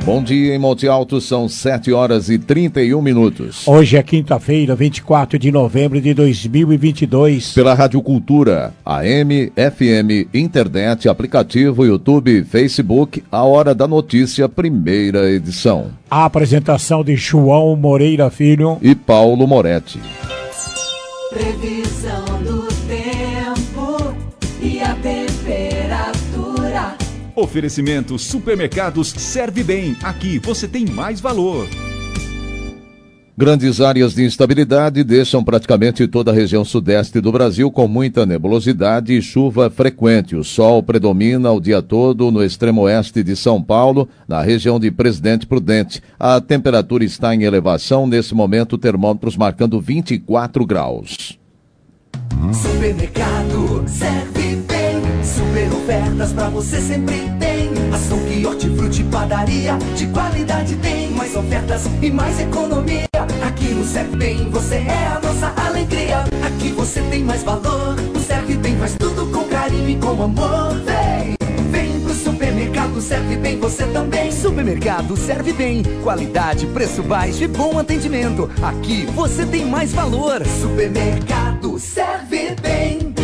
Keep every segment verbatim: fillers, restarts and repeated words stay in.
Bom dia em Monte Alto, são sete horas e trinta e um minutos. Hoje é quinta-feira, vinte e quatro de novembro de dois mil e vinte e dois. Pela Rádio Cultura, A M, F M, internet, aplicativo, YouTube, Facebook, a Hora da Notícia, primeira edição. A apresentação de João Moreira Filho e Paulo Moretti. Previsão do tempo e a temperatura. Oferecimento Supermercados Serve Bem. Aqui você tem mais valor. Grandes áreas de instabilidade deixam praticamente toda a região sudeste do Brasil com muita nebulosidade e chuva frequente. O sol predomina o dia todo no extremo oeste de São Paulo, na região de Presidente Prudente. A temperatura está em elevação, nesse momento termômetros marcando vinte e quatro graus. Supermercado Serve Bem. Super ofertas pra você sempre tem. Açougue, hortifruti, padaria, de qualidade tem. Mais ofertas e mais economia. Aqui no Serve Bem você é a nossa alegria. Aqui você tem mais valor. O Serve Bem faz tudo com carinho e com amor. Vem, vem pro supermercado Serve Bem você também. Supermercado Serve Bem. Qualidade, preço baixo e bom atendimento. Aqui você tem mais valor. Supermercado Serve Bem.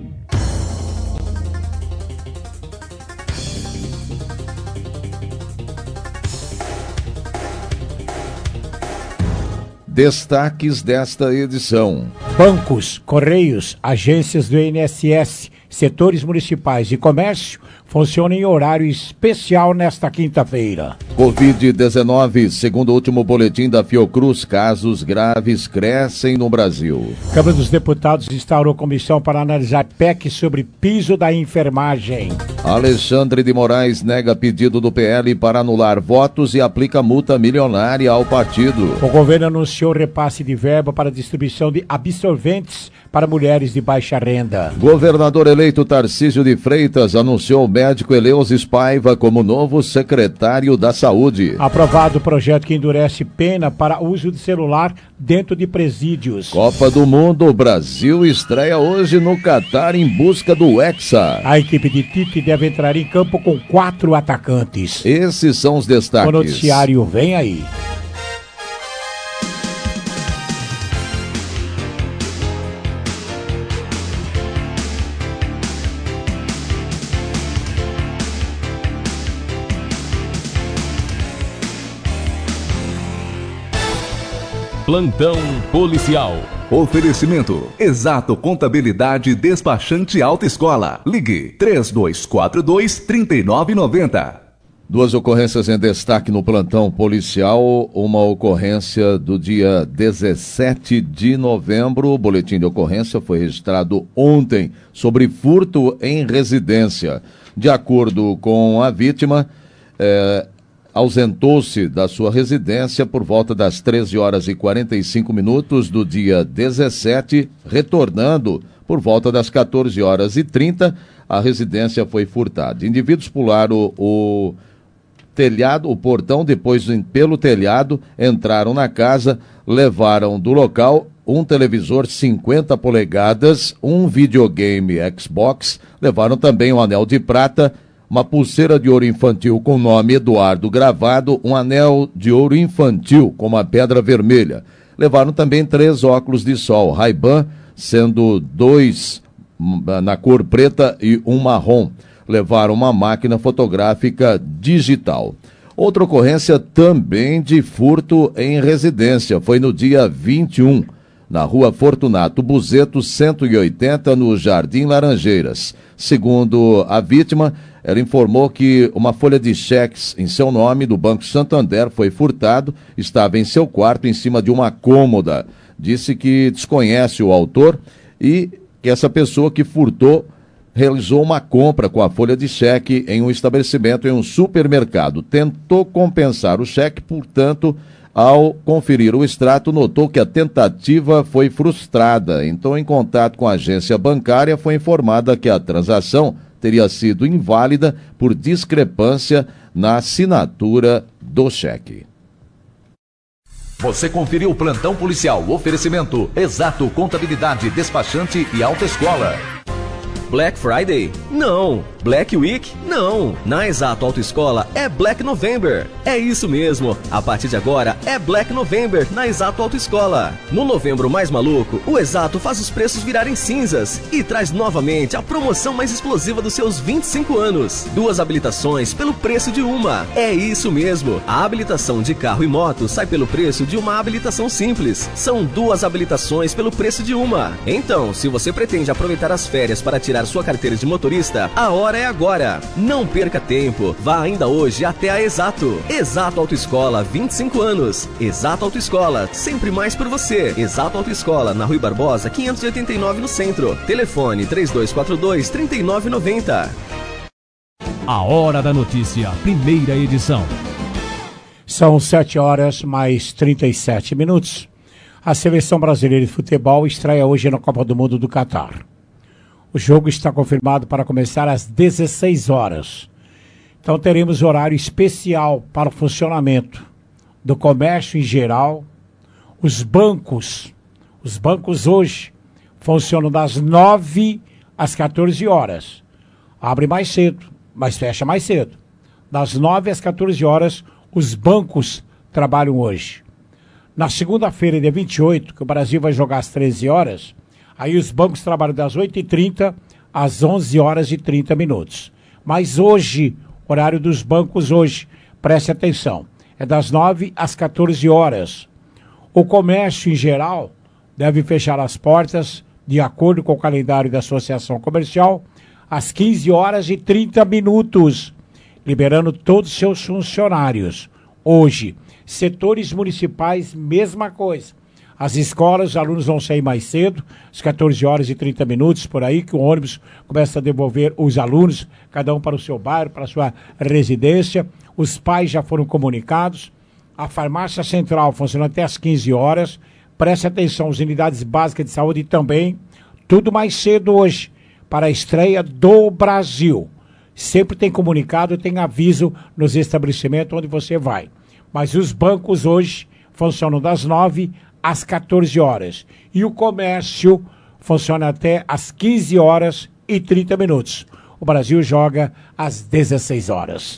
Destaques desta edição: bancos, correios, agências do I N S S, setores municipais e comércio funcionam em horário especial nesta quinta-feira. covid dezenove, segundo o último boletim da Fiocruz, casos graves crescem no Brasil. Câmara dos Deputados instaurou comissão para analisar P E C sobre piso da enfermagem. Alexandre de Moraes nega pedido do P L para anular votos e aplica multa milionária ao partido. O governo anunciou repasse de verba para distribuição de absorventes para mulheres de baixa renda. Governador eleito Tarcísio de Freitas anunciou o médico Eleusis Paiva como novo secretário da Saúde. Aprovado o projeto que endurece pena para uso de celular dentro de presídios. Copa do Mundo, o Brasil estreia hoje no Catar em busca do Hexa. A equipe de Tite deve entrar em campo com quatro atacantes. Esses são os destaques. O noticiário vem aí. Plantão policial. Oferecimento Exato Contabilidade Despachante Alta Escola. Ligue três dois quatro dois, três nove nove zero. Duas ocorrências em destaque no plantão policial. Uma ocorrência do dia dezessete de novembro. O boletim de ocorrência foi registrado ontem sobre furto em residência. De acordo com a vítima, é, ausentou-se da sua residência por volta das treze horas e quarenta e cinco minutos do dia dezessete, retornando por volta das quatorze horas e trinta, a residência foi furtada. Indivíduos pularam o, o telhado, o portão, depois pelo telhado, entraram na casa, levaram do local um televisor cinquenta polegadas, um videogame Xbox, levaram também um anel de prata, uma pulseira de ouro infantil com o nome Eduardo gravado, um anel de ouro infantil com uma pedra vermelha. Levaram também três óculos de sol Ray-Ban, sendo dois na cor preta e um marrom. Levaram uma máquina fotográfica digital. Outra ocorrência também de furto em residência foi no dia vinte e um, na rua Fortunato Buzeto, cento e oitenta, no Jardim Laranjeiras. Segundo a vítima, ela informou que uma folha de cheques em seu nome do Banco Santander foi furtado, estava em seu quarto em cima de uma cômoda. Disse que desconhece o autor e que essa pessoa que furtou realizou uma compra com a folha de cheque em um estabelecimento, em um supermercado. Tentou compensar o cheque, portanto, ao conferir o extrato, notou que a tentativa foi frustrada. Então, em contato com a agência bancária, foi informada que a transação teria sido inválida por discrepância na assinatura do cheque. Você conferiu o Plantão Policial. Oferecimento Exato Contabilidade Despachante e Alta Escola. Black Friday? Não. Black Week? Não. Na Exato Autoescola é Black November. É isso mesmo. A partir de agora é Black November na Exato Autoescola. No novembro mais maluco, o Exato faz os preços virarem cinzas e traz novamente a promoção mais explosiva dos seus vinte e cinco anos. Duas habilitações pelo preço de uma. É isso mesmo. A habilitação de carro e moto sai pelo preço de uma habilitação simples. São duas habilitações pelo preço de uma. Então, se você pretende aproveitar as férias para tirar sua carteira de motorista, a hora é agora. Não perca tempo. Vá ainda hoje até a Exato. Exato Autoescola, vinte e cinco anos. Exato Autoescola, sempre mais por você. Exato Autoescola, na Rui Barbosa, quinhentos e oitenta e nove no centro. Telefone três dois quatro dois, três nove nove zero. A Hora da Notícia, primeira edição. São sete horas mais trinta e sete minutos. A Seleção Brasileira de Futebol estreia hoje na Copa do Mundo do Catar. O jogo está confirmado para começar às dezesseis horas. Então teremos horário especial para o funcionamento do comércio em geral. Os bancos, os bancos hoje funcionam das nove às quatorze horas. Abre mais cedo, mas fecha mais cedo. Das nove às quatorze horas, os bancos trabalham hoje. Na segunda-feira, dia vinte e oito, que o Brasil vai jogar às treze horas, aí os bancos trabalham das oito e trinta às onze horas e trinta minutos. Mas hoje, horário dos bancos hoje, preste atenção, é das nove às quatorze horas. O comércio em geral deve fechar as portas, de acordo com o calendário da Associação Comercial, às quinze horas e trinta minutos, liberando todos os seus funcionários. Hoje, setores municipais, mesma coisa. As escolas, os alunos vão sair mais cedo, às quatorze horas e trinta minutos, por aí, que o ônibus começa a devolver os alunos, cada um para o seu bairro, para a sua residência. Os pais já foram comunicados. A farmácia central funciona até às quinze horas. Preste atenção, as unidades básicas de saúde também. Tudo mais cedo hoje, para a estreia do Brasil. Sempre tem comunicado, tem aviso nos estabelecimentos onde você vai. Mas os bancos hoje funcionam das nove às quatorze horas. E o comércio funciona até às quinze horas e trinta minutos. O Brasil joga às dezesseis horas.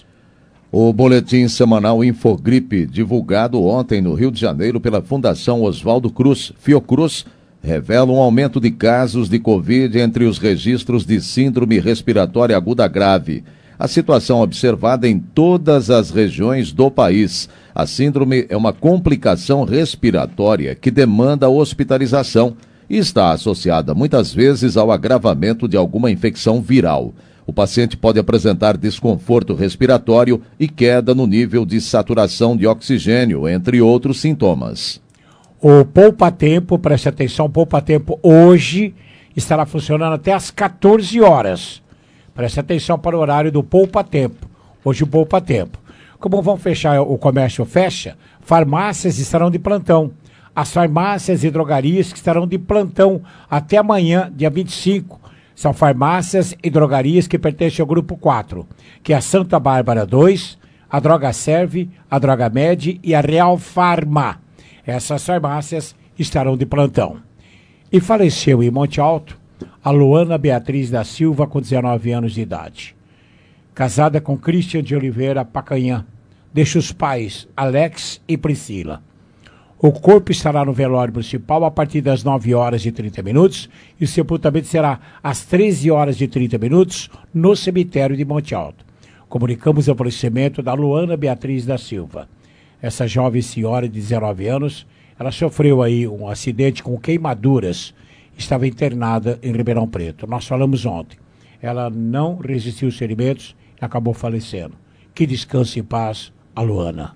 O boletim semanal Infogripe, divulgado ontem no Rio de Janeiro pela Fundação Oswaldo Cruz, Fiocruz, revela um aumento de casos de Covid entre os registros de síndrome respiratória aguda grave. A situação observada em todas as regiões do país. A síndrome é uma complicação respiratória que demanda hospitalização e está associada muitas vezes ao agravamento de alguma infecção viral. O paciente pode apresentar desconforto respiratório e queda no nível de saturação de oxigênio, entre outros sintomas. O Poupa Tempo, preste atenção, Poupa Tempo hoje estará funcionando até às quatorze horas. Preste atenção para o horário do Poupa Tempo. Hoje o Poupa Tempo. Como vão fechar, o comércio fecha, farmácias estarão de plantão. As farmácias e drogarias que estarão de plantão até amanhã, dia vinte e cinco. São farmácias e drogarias que pertencem ao grupo quatro, que é a Santa Bárbara dois, a Droga Serve, a Droga Med e a Real Farma. Essas farmácias estarão de plantão. E faleceu em Monte Alto a Luana Beatriz da Silva, com dezenove anos de idade. Casada com Christian de Oliveira Pacanhã. Deixa os pais, Alex e Priscila. O corpo estará no velório municipal a partir das nove horas e trinta minutos e o sepultamento será às treze horas e trinta minutos no cemitério de Monte Alto. Comunicamos o falecimento da Luana Beatriz da Silva. Essa jovem senhora de dezenove anos, ela sofreu aí um acidente com queimaduras, estava internada em Ribeirão Preto. Nós falamos ontem. Ela não resistiu aos ferimentos e acabou falecendo. Que descanse em paz a Luana.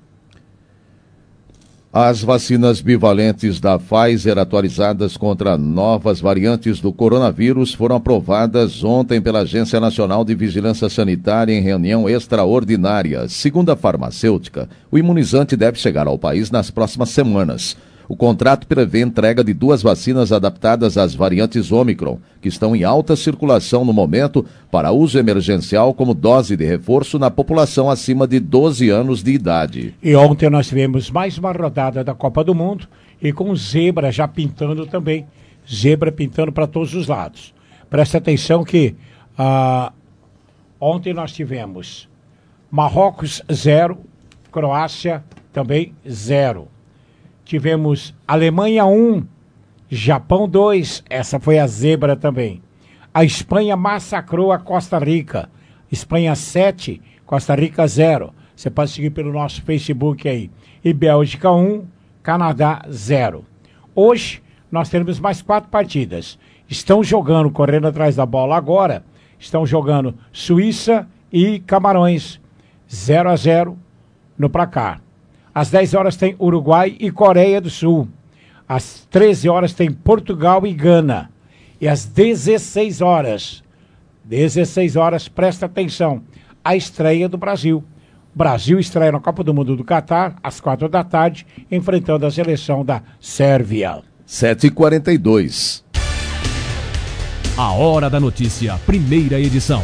As vacinas bivalentes da Pfizer atualizadas contra novas variantes do coronavírus foram aprovadas ontem pela Agência Nacional de Vigilância Sanitária em reunião extraordinária. Segundo a farmacêutica, o imunizante deve chegar ao país nas próximas semanas. O contrato prevê entrega de duas vacinas adaptadas às variantes Ômicron, que estão em alta circulação no momento, para uso emergencial como dose de reforço na população acima de doze anos de idade. E ontem nós tivemos mais uma rodada da Copa do Mundo e com zebra já pintando também. Zebra pintando para todos os lados. Presta atenção que Ah, ontem nós tivemos Marrocos zero, Croácia também zero. Tivemos Alemanha um, Japão dois, essa foi a zebra também. A Espanha massacrou a Costa Rica. Espanha sete, Costa Rica zero. Você pode seguir pelo nosso Facebook aí. E Bélgica um, Canadá zero. Hoje nós teremos mais quatro partidas. Estão jogando, correndo atrás da bola agora, estão jogando Suíça e Camarões, zero a zero no placar. Às dez horas tem Uruguai e Coreia do Sul. Às treze horas tem Portugal e Gana. E às dezesseis horas, dezesseis horas, presta atenção, a estreia do Brasil. Brasil estreia na Copa do Mundo do Catar, às quatro da tarde, enfrentando a seleção da Sérvia. sete e quarenta e dois. A Hora da Notícia, primeira edição.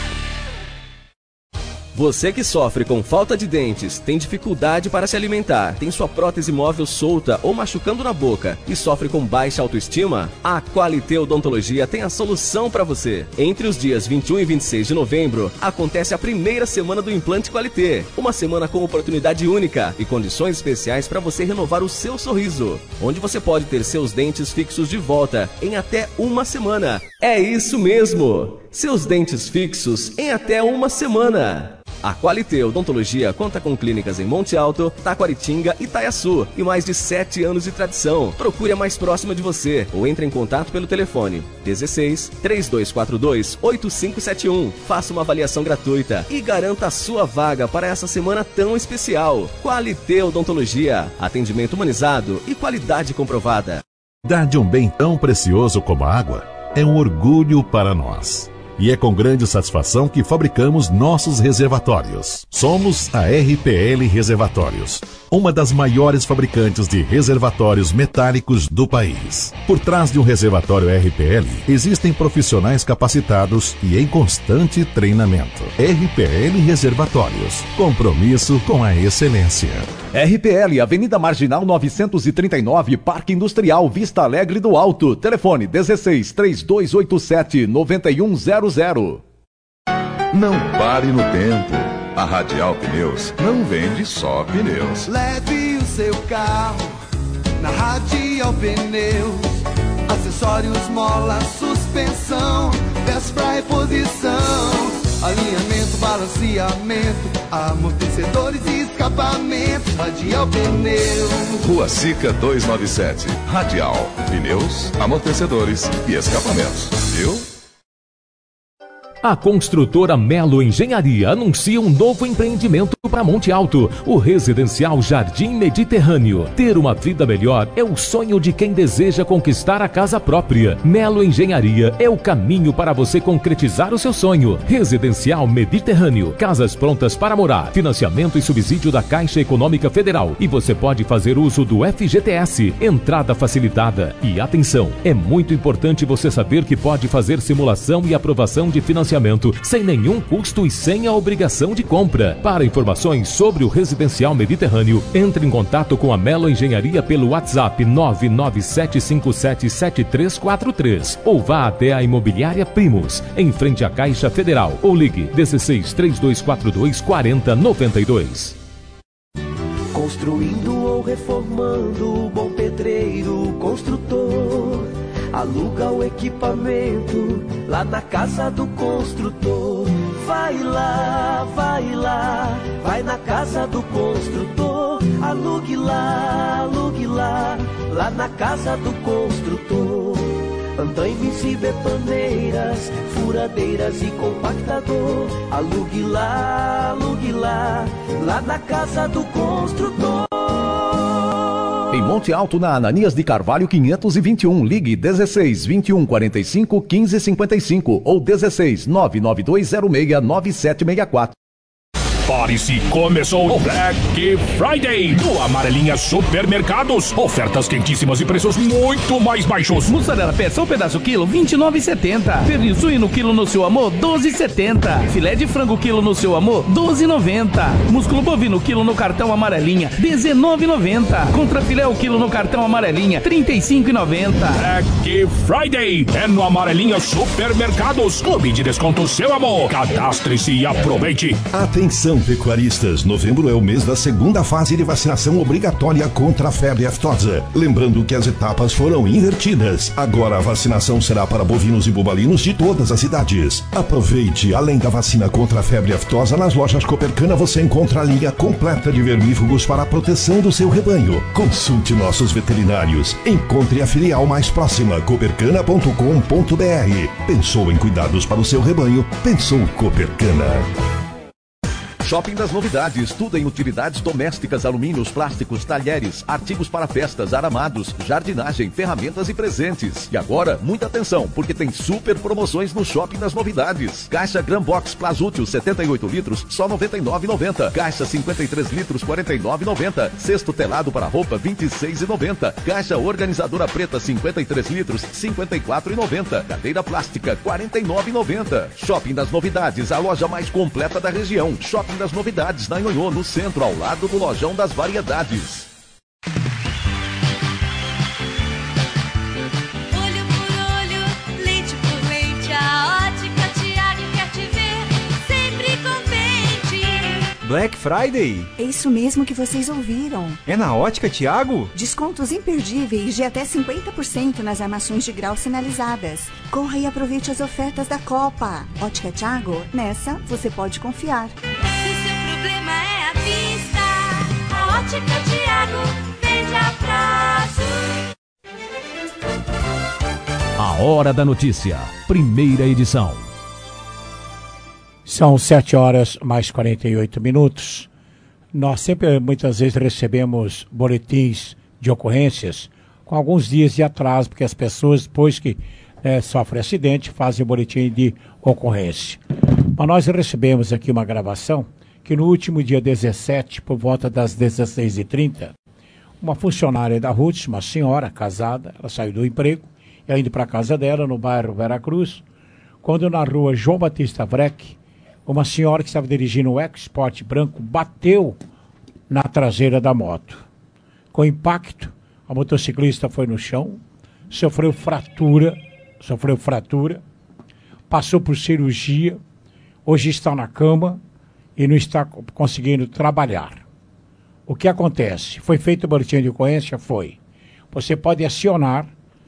Você que sofre com falta de dentes, tem dificuldade para se alimentar, tem sua prótese móvel solta ou machucando na boca e sofre com baixa autoestima, a Qualité Odontologia tem a solução para você. Entre os dias vinte e um e vinte e seis de novembro, acontece a primeira semana do Implante Qualité. Uma semana com oportunidade única e condições especiais para você renovar o seu sorriso, onde você pode ter seus dentes fixos de volta em até uma semana. É isso mesmo! Seus dentes fixos em até uma semana. A Qualité Odontologia conta com clínicas em Monte Alto, Taquaritinga e Itaiaçu e mais de sete anos de tradição. Procure a mais próxima de você ou entre em contato pelo telefone dezesseis, três dois quatro dois, oito cinco sete um. Faça uma avaliação gratuita e garanta a sua vaga para essa semana tão especial. Qualité Odontologia, atendimento humanizado e qualidade comprovada. Dar de um bem tão precioso como a água é um orgulho para nós. E é com grande satisfação que fabricamos nossos reservatórios. Somos a R P L Reservatórios, uma das maiores fabricantes de reservatórios metálicos do país. Por trás de um reservatório R P L, existem profissionais capacitados e em constante treinamento. R P L Reservatórios, compromisso com a excelência. R P L, Avenida Marginal novecentos e trinta e nove, Parque Industrial, Vista Alegre do Alto. Telefone dezesseis, três dois oito sete, nove um zero zero. Não pare no tempo. A Radial Pneus não vende só pneus. Leve o seu carro na Radial Pneus. Acessórios, mola, suspensão, peça pra reposição, alinhamento, balanceamento, amortecedores e escapamentos. Radial Pneus. Rua Sica duzentos e noventa e sete. Radial Pneus, amortecedores e escapamentos. Viu? A construtora Melo Engenharia anuncia um novo empreendimento para Monte Alto, o residencial Jardim Mediterrâneo. Ter uma vida melhor é o sonho de quem deseja conquistar a casa própria. Melo Engenharia é o caminho para você concretizar o seu sonho. Residencial Mediterrâneo, casas prontas para morar, financiamento e subsídio da Caixa Econômica Federal. E você pode fazer uso do F G T S, entrada facilitada. E atenção, é muito importante você saber que pode fazer simulação e aprovação de financiamento sem nenhum custo e sem a obrigação de compra. Para informações sobre o Residencial Mediterrâneo, entre em contato com a Melo Engenharia pelo WhatsApp nove nove sete cinco sete sete três quatro três ou vá até a Imobiliária Primos, em frente à Caixa Federal, ou ligue dezesseis, três dois quatro dois, quatro zero nove dois. Construindo ou reformando, bom pedreiro, construtor. Aluga o equipamento lá na casa do construtor. Vai lá, vai lá, vai na casa do construtor. Alugue lá, alugue lá, lá na casa do construtor. Andaimes e betoneiras, furadeiras e compactador. Alugue lá, alugue lá, lá na casa do construtor. Em Monte Alto, na Ananias de Carvalho quinhentos e vinte e um, ligue dezesseis, vinte e um, quarenta e cinco, quinze, cinquenta e cinco ou dezesseis, nove nove dois zero seis, nove sete seis quatro. Prepare-se, começou o Black Friday do Amarelinha Supermercados. Ofertas quentíssimas e preços muito mais baixos. Mussarela peça ou pedaço quilo, vinte e nove reais e setenta centavos. Pernil suíno quilo no seu amor, doze reais e setenta centavos. Filé de frango quilo no seu amor, doze reais e noventa centavos. Músculo bovino quilo no cartão Amarelinha, dezenove reais e noventa centavos. Contra filé o quilo no cartão Amarelinha, trinta e cinco reais e noventa centavos. Black Friday é no Amarelinha Supermercados. Clube de desconto seu amor. Cadastre-se e aproveite. Atenção, pecuaristas. Novembro é o mês da segunda fase de vacinação obrigatória contra a febre aftosa. Lembrando que as etapas foram invertidas. Agora a vacinação será para bovinos e bubalinos de todas as idades. Aproveite. Além da vacina contra a febre aftosa, nas lojas Copercana você encontra a linha completa de vermífugos para a proteção do seu rebanho. Consulte nossos veterinários. Encontre a filial mais próxima, copercana ponto com ponto br. Pensou em cuidados para o seu rebanho? Pensou Copercana. Shopping das Novidades, tudo em utilidades domésticas, alumínios, plásticos, talheres, artigos para festas, aramados, jardinagem, ferramentas e presentes. E agora, muita atenção, porque tem super promoções no Shopping das Novidades. Caixa Gran Box Plasútil setenta e oito litros, só noventa e nove reais e noventa centavos. Caixa cinquenta e três litros, quarenta e nove reais e noventa centavos. Cesto telado para roupa, vinte e seis reais e noventa centavos. Caixa organizadora preta, cinquenta e três litros, cinquenta e quatro reais e noventa centavos. Cadeira plástica, quarenta e nove reais e noventa centavos. Shopping das Novidades, a loja mais completa da região. Shopping das Novidades, na Nhonhô, no centro, ao lado do Lojão das Variedades. Olho por olho, leite por leite, a Ótica Tiago quer te ver sempre contente. Black Friday? É isso mesmo que vocês ouviram. É na Ótica Tiago? Descontos imperdíveis de até cinquenta por cento nas armações de grau sinalizadas. Corra e aproveite as ofertas da Copa. Ótica Tiago, nessa você pode confiar. É a vista, a Ótica Tiago vende a prazo. A Hora da Notícia, primeira edição. São sete horas mais quarenta e oito minutos. Nós sempre, muitas vezes, recebemos boletins de ocorrências com alguns dias de atraso, porque as pessoas, depois que é, sofrem acidente, fazem o boletim de ocorrência. Mas nós recebemos aqui uma gravação que no último dia dezessete, por volta das dezesseis e trinta, uma funcionária da Ruth, uma senhora casada, ela saiu do emprego, ela indo para a casa dela, no bairro Veracruz, quando na rua João Batista Vreck, uma senhora que estava dirigindo um EcoSport branco bateu na traseira da moto. Com impacto, a motociclista foi no chão, sofreu fratura, sofreu fratura, passou por cirurgia, hoje está na cama, e não está conseguindo trabalhar. O que acontece? Foi feito o boletim de ocorrência? Foi. Você pode acionar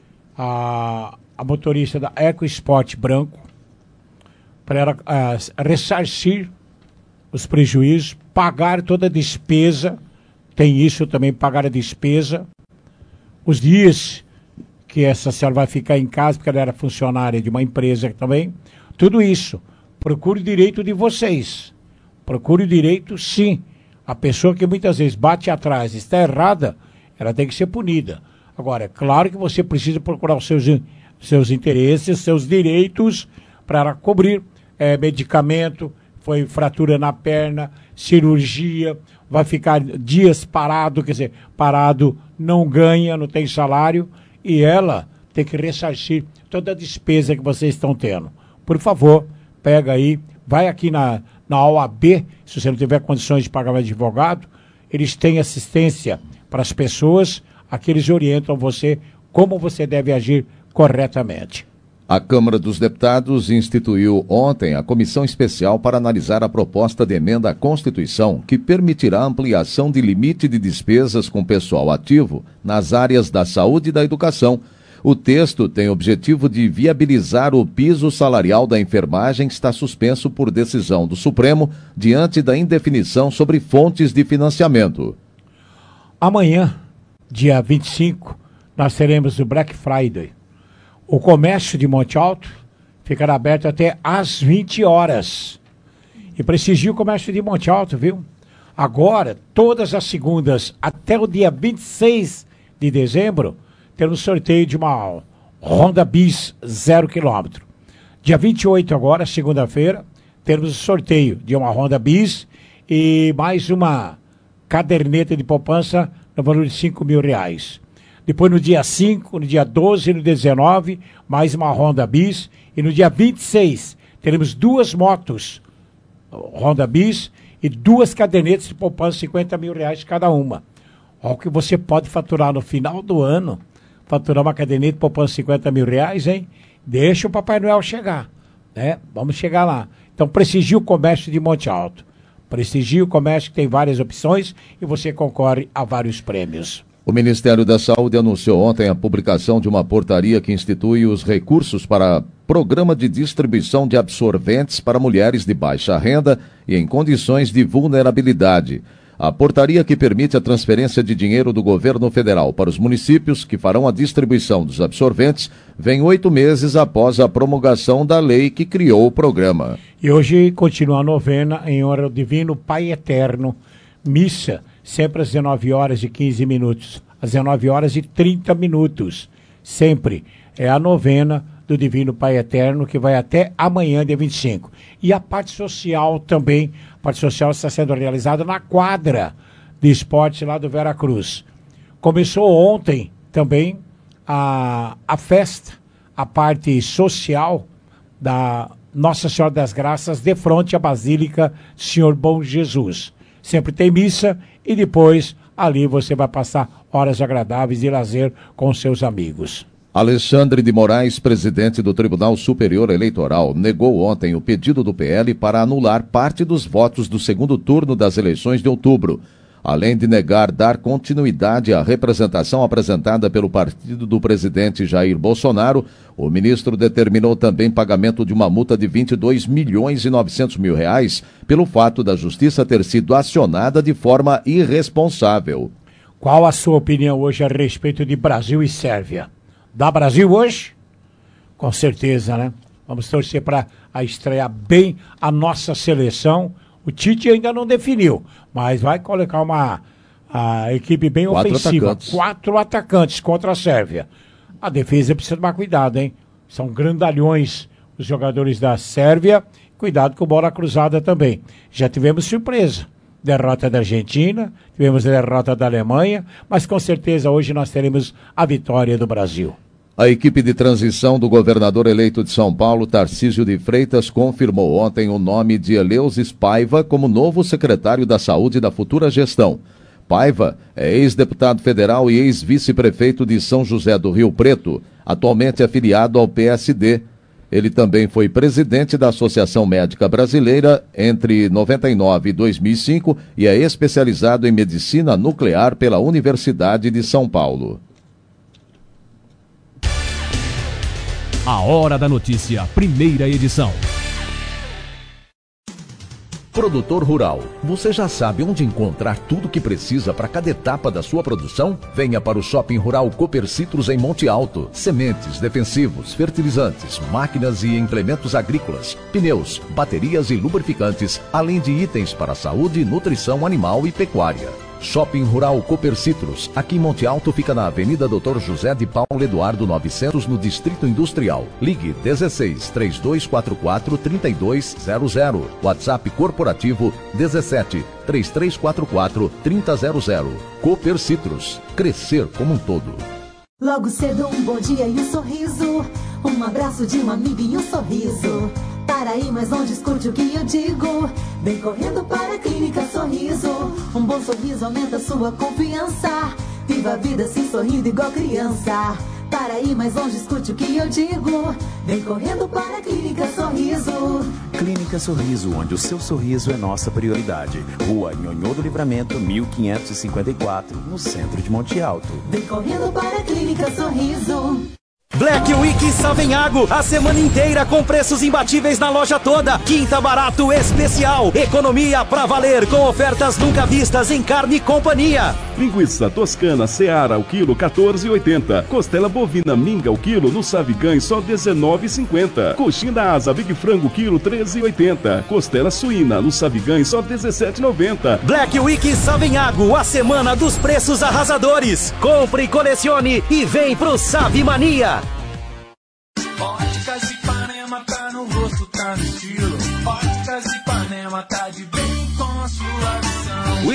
a, a motorista da EcoSport branco para ela uh, ressarcir os prejuízos, pagar toda a despesa, tem isso também, pagar a despesa, os dias que essa senhora vai ficar em casa, porque ela era funcionária de uma empresa também, tudo isso. Procure o direito de vocês. Procure o direito, sim. A pessoa que muitas vezes bate atrás e está errada, ela tem que ser punida. Agora, é claro que você precisa procurar os seus, seus interesses, seus direitos, para cobrir é, medicamento, foi fratura na perna, cirurgia, vai ficar dias parado, quer dizer, parado não ganha, não tem salário, e ela tem que ressarcir toda a despesa que vocês estão tendo. Por favor, pega aí, vai aqui na... Na O A B, se você não tiver condições de pagar um advogado, eles têm assistência para as pessoas, aqui eles orientam você como você deve agir corretamente. A Câmara dos Deputados instituiu ontem a comissão especial para analisar a proposta de emenda à Constituição que permitirá a ampliação de limite de despesas com pessoal ativo nas áreas da saúde e da educação. O texto tem o objetivo de viabilizar o piso salarial da enfermagem que está suspenso por decisão do Supremo diante da indefinição sobre fontes de financiamento. Amanhã, dia vinte e cinco, nós teremos o Black Friday. O comércio de Monte Alto ficará aberto até às vinte horas. E prestigie o comércio de Monte Alto, viu? Agora, todas as segundas, até o dia vinte e seis de dezembro, temos sorteio de uma Honda Bis zero quilômetro. Dia vinte e oito agora, segunda-feira, temos o sorteio de uma Honda Bis e mais uma caderneta de poupança no valor de cinco mil reais. Depois no dia cinco, no dia doze e no dia dezenove, mais uma Honda Bis. E no dia vinte e seis, teremos duas motos Honda Bis e duas cadernetas de poupança, cinquenta mil reais cada uma. Olha o que você pode faturar no final do ano. Faturar uma caderneta de poupança, cinquenta mil reais, hein? Deixa o Papai Noel chegar, né? Vamos chegar lá. Então, prestigie o comércio de Monte Alto. Prestigie o comércio que tem várias opções e você concorre a vários prêmios. O Ministério da Saúde anunciou ontem a publicação de uma portaria que institui os recursos para Programa de Distribuição de Absorventes para Mulheres de Baixa Renda e em condições de vulnerabilidade. A portaria que permite a transferência de dinheiro do governo federal para os municípios que farão a distribuição dos absorventes vem oito meses após a promulgação da lei que criou o programa. E hoje continua a novena em honra ao Divino Pai Eterno. Missa, sempre às dezenove horas e quinze minutos. Às dezenove horas e trinta minutos. Sempre é a novena do Divino Pai Eterno, que vai até amanhã, dia vinte e cinco. E a parte social também, a parte social está sendo realizada na quadra de esporte lá do Vera Cruz. Começou ontem também a, a festa, a parte social da Nossa Senhora das Graças, de frente à Basílica Senhor Bom Jesus. Sempre tem missa e depois ali você vai passar horas agradáveis de lazer com seus amigos. Alexandre de Moraes, presidente do Tribunal Superior Eleitoral, negou ontem o pedido do P L para anular parte dos votos do segundo turno das eleições de outubro. Além de negar dar continuidade à representação apresentada pelo partido do presidente Jair Bolsonaro, o ministro determinou também pagamento de uma multa de vinte e dois milhões e novecentos mil reais pelo fato da justiça ter sido acionada de forma irresponsável. Qual a sua opinião hoje a respeito de Brasil e Sérvia? Dá Brasil hoje? Com certeza, né? Vamos torcer para estrear bem a nossa seleção. O Tite ainda não definiu, mas vai colocar uma a equipe bem Quatro ofensiva. Atacantes. Quatro atacantes contra a Sérvia. A defesa precisa tomar cuidado, hein? São grandalhões os jogadores da Sérvia. Cuidado com bola cruzada também. Já tivemos surpresa. Derrota da Argentina, tivemos a derrota da Alemanha, mas com certeza hoje nós teremos a vitória do Brasil. A equipe de transição do governador eleito de São Paulo, Tarcísio de Freitas, confirmou ontem o nome de Eleusis Paiva como novo secretário da Saúde da futura gestão. Paiva é ex-deputado federal e ex-vice-prefeito de São José do Rio Preto, atualmente afiliado ao P S D. Ele também foi presidente da Associação Médica Brasileira entre noventa e nove e dois mil e cinco e é especializado em medicina nuclear pela Universidade de São Paulo. A Hora da Notícia, primeira edição. Produtor rural, você já sabe onde encontrar tudo o que precisa para cada etapa da sua produção? Venha para o Shopping Rural Copercitros em Monte Alto. Sementes, defensivos, fertilizantes, máquinas e implementos agrícolas, pneus, baterias e lubrificantes, além de itens para saúde, nutrição animal e pecuária. Shopping Rural Copercitros, aqui em Monte Alto, fica na Avenida doutor José de Paulo Eduardo novecentos, no Distrito Industrial. Ligue dezesseis, três dois quatro quatro, três dois zero zero. WhatsApp corporativo dezessete, três três quatro quatro, três zero zero zero. Copercitros, crescer como um todo. Logo cedo um bom dia e um sorriso, um abraço de uma amiga e um sorriso. Para aí, mas não discute o que eu digo. Vem correndo para a Clínica Sorriso. Um bom sorriso aumenta sua confiança. Viva a vida assim sorrindo igual criança. Para aí, mas não discute o que eu digo. Vem correndo para a Clínica Sorriso. Clínica Sorriso, onde o seu sorriso é nossa prioridade. Rua Nhonhô do Livramento, mil quinhentos e cinquenta e quatro, no centro de Monte Alto. Vem correndo para a Clínica Sorriso. Black Week Savenhago, a semana inteira com preços imbatíveis na loja toda. Quinta barato especial, economia pra valer com ofertas nunca vistas em carne e companhia. Linguiça toscana Seara, o quilo quatorze reais e oitenta centavos. Costela bovina minga, o quilo no Savigães só dezenove reais e cinquenta centavos. Coxinha da asa Big Frango, quilo treze reais e oitenta centavos. Costela suína no Savigães só dezessete reais e noventa centavos. Black Week Savenhago, a semana dos preços arrasadores. Compre, colecione e vem pro Savimania. Óticas Ipanema tá no rosto, tá no estilo. Óticas Ipanema tá de bem com a sua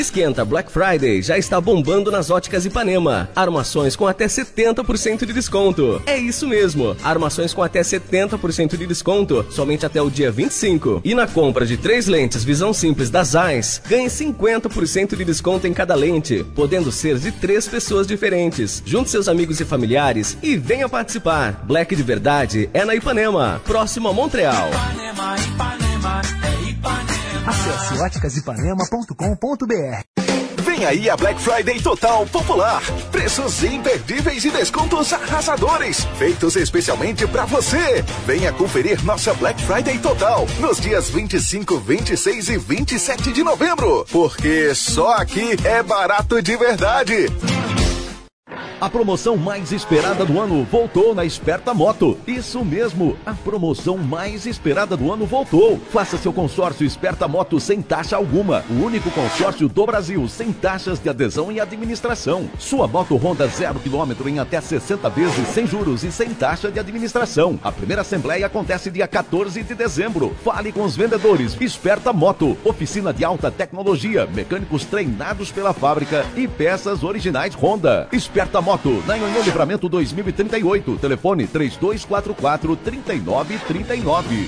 esquenta Black Friday já está bombando nas Óticas Ipanema. Armações com até setenta por cento de desconto. É isso mesmo, armações com até setenta por cento de desconto somente até o dia vinte e cinco. E na compra de três lentes Visão Simples da Zeiss, ganhe cinquenta por cento de desconto em cada lente, podendo ser de três pessoas diferentes. Junte seus amigos e familiares e venha participar. Black de verdade é na Ipanema, próximo a Montreal. Ipanema, Ipanema, é Ipanema. Acesse óticas ipanema ponto com ponto b r. Vem aí a Black Friday Total Popular. Preços imperdíveis e descontos arrasadores, feitos especialmente para você. Venha conferir nossa Black Friday Total nos dias vinte e cinco, vinte e seis e vinte e sete de novembro. Porque só aqui é barato de verdade. A promoção mais esperada do ano voltou na Esperta Moto. Isso mesmo, a promoção mais esperada do ano voltou. Faça seu consórcio Esperta Moto sem taxa alguma. O único consórcio do Brasil sem taxas de adesão e administração. Sua moto Honda zero quilômetro em até sessenta vezes sem juros e sem taxa de administração. A primeira assembleia acontece dia quatorze de dezembro. Fale com os vendedores. Esperta Moto, oficina de alta tecnologia, mecânicos treinados pela fábrica e peças originais Honda. Esperta Moto. Na Nhonhô Livramento dois mil e trinta e oito. Telefone três dois quatro quatro, três nove três nove.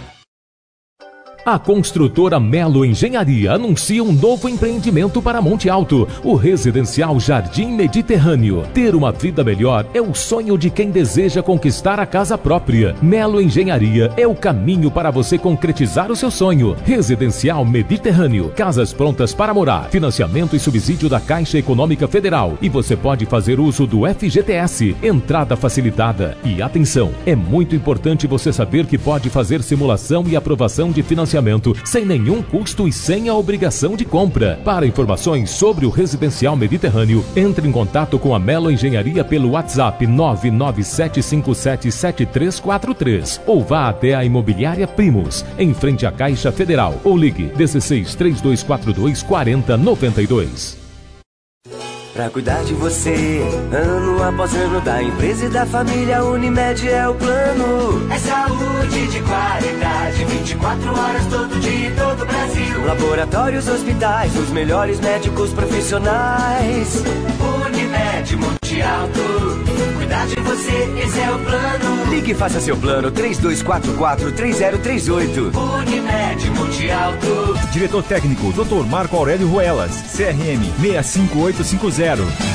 A construtora Melo Engenharia anuncia um novo empreendimento para Monte Alto, o residencial Jardim Mediterrâneo. Ter uma vida melhor é o sonho de quem deseja conquistar a casa própria. Melo Engenharia é o caminho para você concretizar o seu sonho. Residencial Mediterrâneo, casas prontas para morar, financiamento e subsídio da Caixa Econômica Federal. E você pode fazer uso do F G T S, entrada facilitada. E atenção, é muito importante você saber que pode fazer simulação e aprovação de financiamento sem nenhum custo e sem a obrigação de compra. Para informações sobre o Residencial Mediterrâneo, entre em contato com a Melo Engenharia pelo WhatsApp nove nove sete cinco sete sete três quatro três ou vá até a Imobiliária Primos, em frente à Caixa Federal, ou ligue dezesseis, três dois quatro dois, quarenta, noventa e dois. Pra cuidar de você, ano após ano, da empresa e da família, Unimed é o plano. É saúde de qualidade, vinte e quatro horas todo dia em todo o Brasil. Laboratórios, hospitais, os melhores médicos profissionais. Unimed Monte Alto, cuidar de você, esse é o plano. Ligue e faça seu plano três dois quatro quatro, três zero três oito. Unimed Monte Alto. Diretor técnico, doutor Marco Aurélio Ruelas, C R M seis cinco oito cinco zero.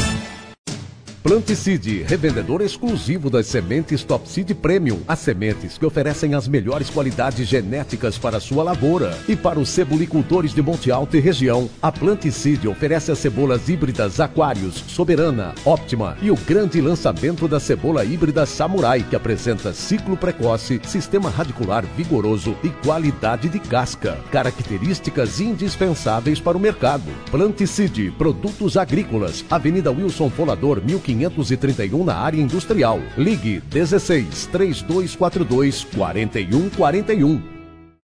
Planticide, revendedor exclusivo das sementes Top Seed Premium. As sementes que oferecem as melhores qualidades genéticas para a sua lavoura. E para os cebolicultores de Monte Alto e região, a Planticide oferece as cebolas híbridas Aquários, Soberana, Óptima e o grande lançamento da cebola híbrida Samurai, que apresenta ciclo precoce, sistema radicular vigoroso e qualidade de casca. Características indispensáveis para o mercado. Planticide, produtos agrícolas, Avenida Wilson Folador, mil quinhentos e trinta e um, na área industrial. Ligue dezesseis, três dois quatro dois, quatro um quatro um.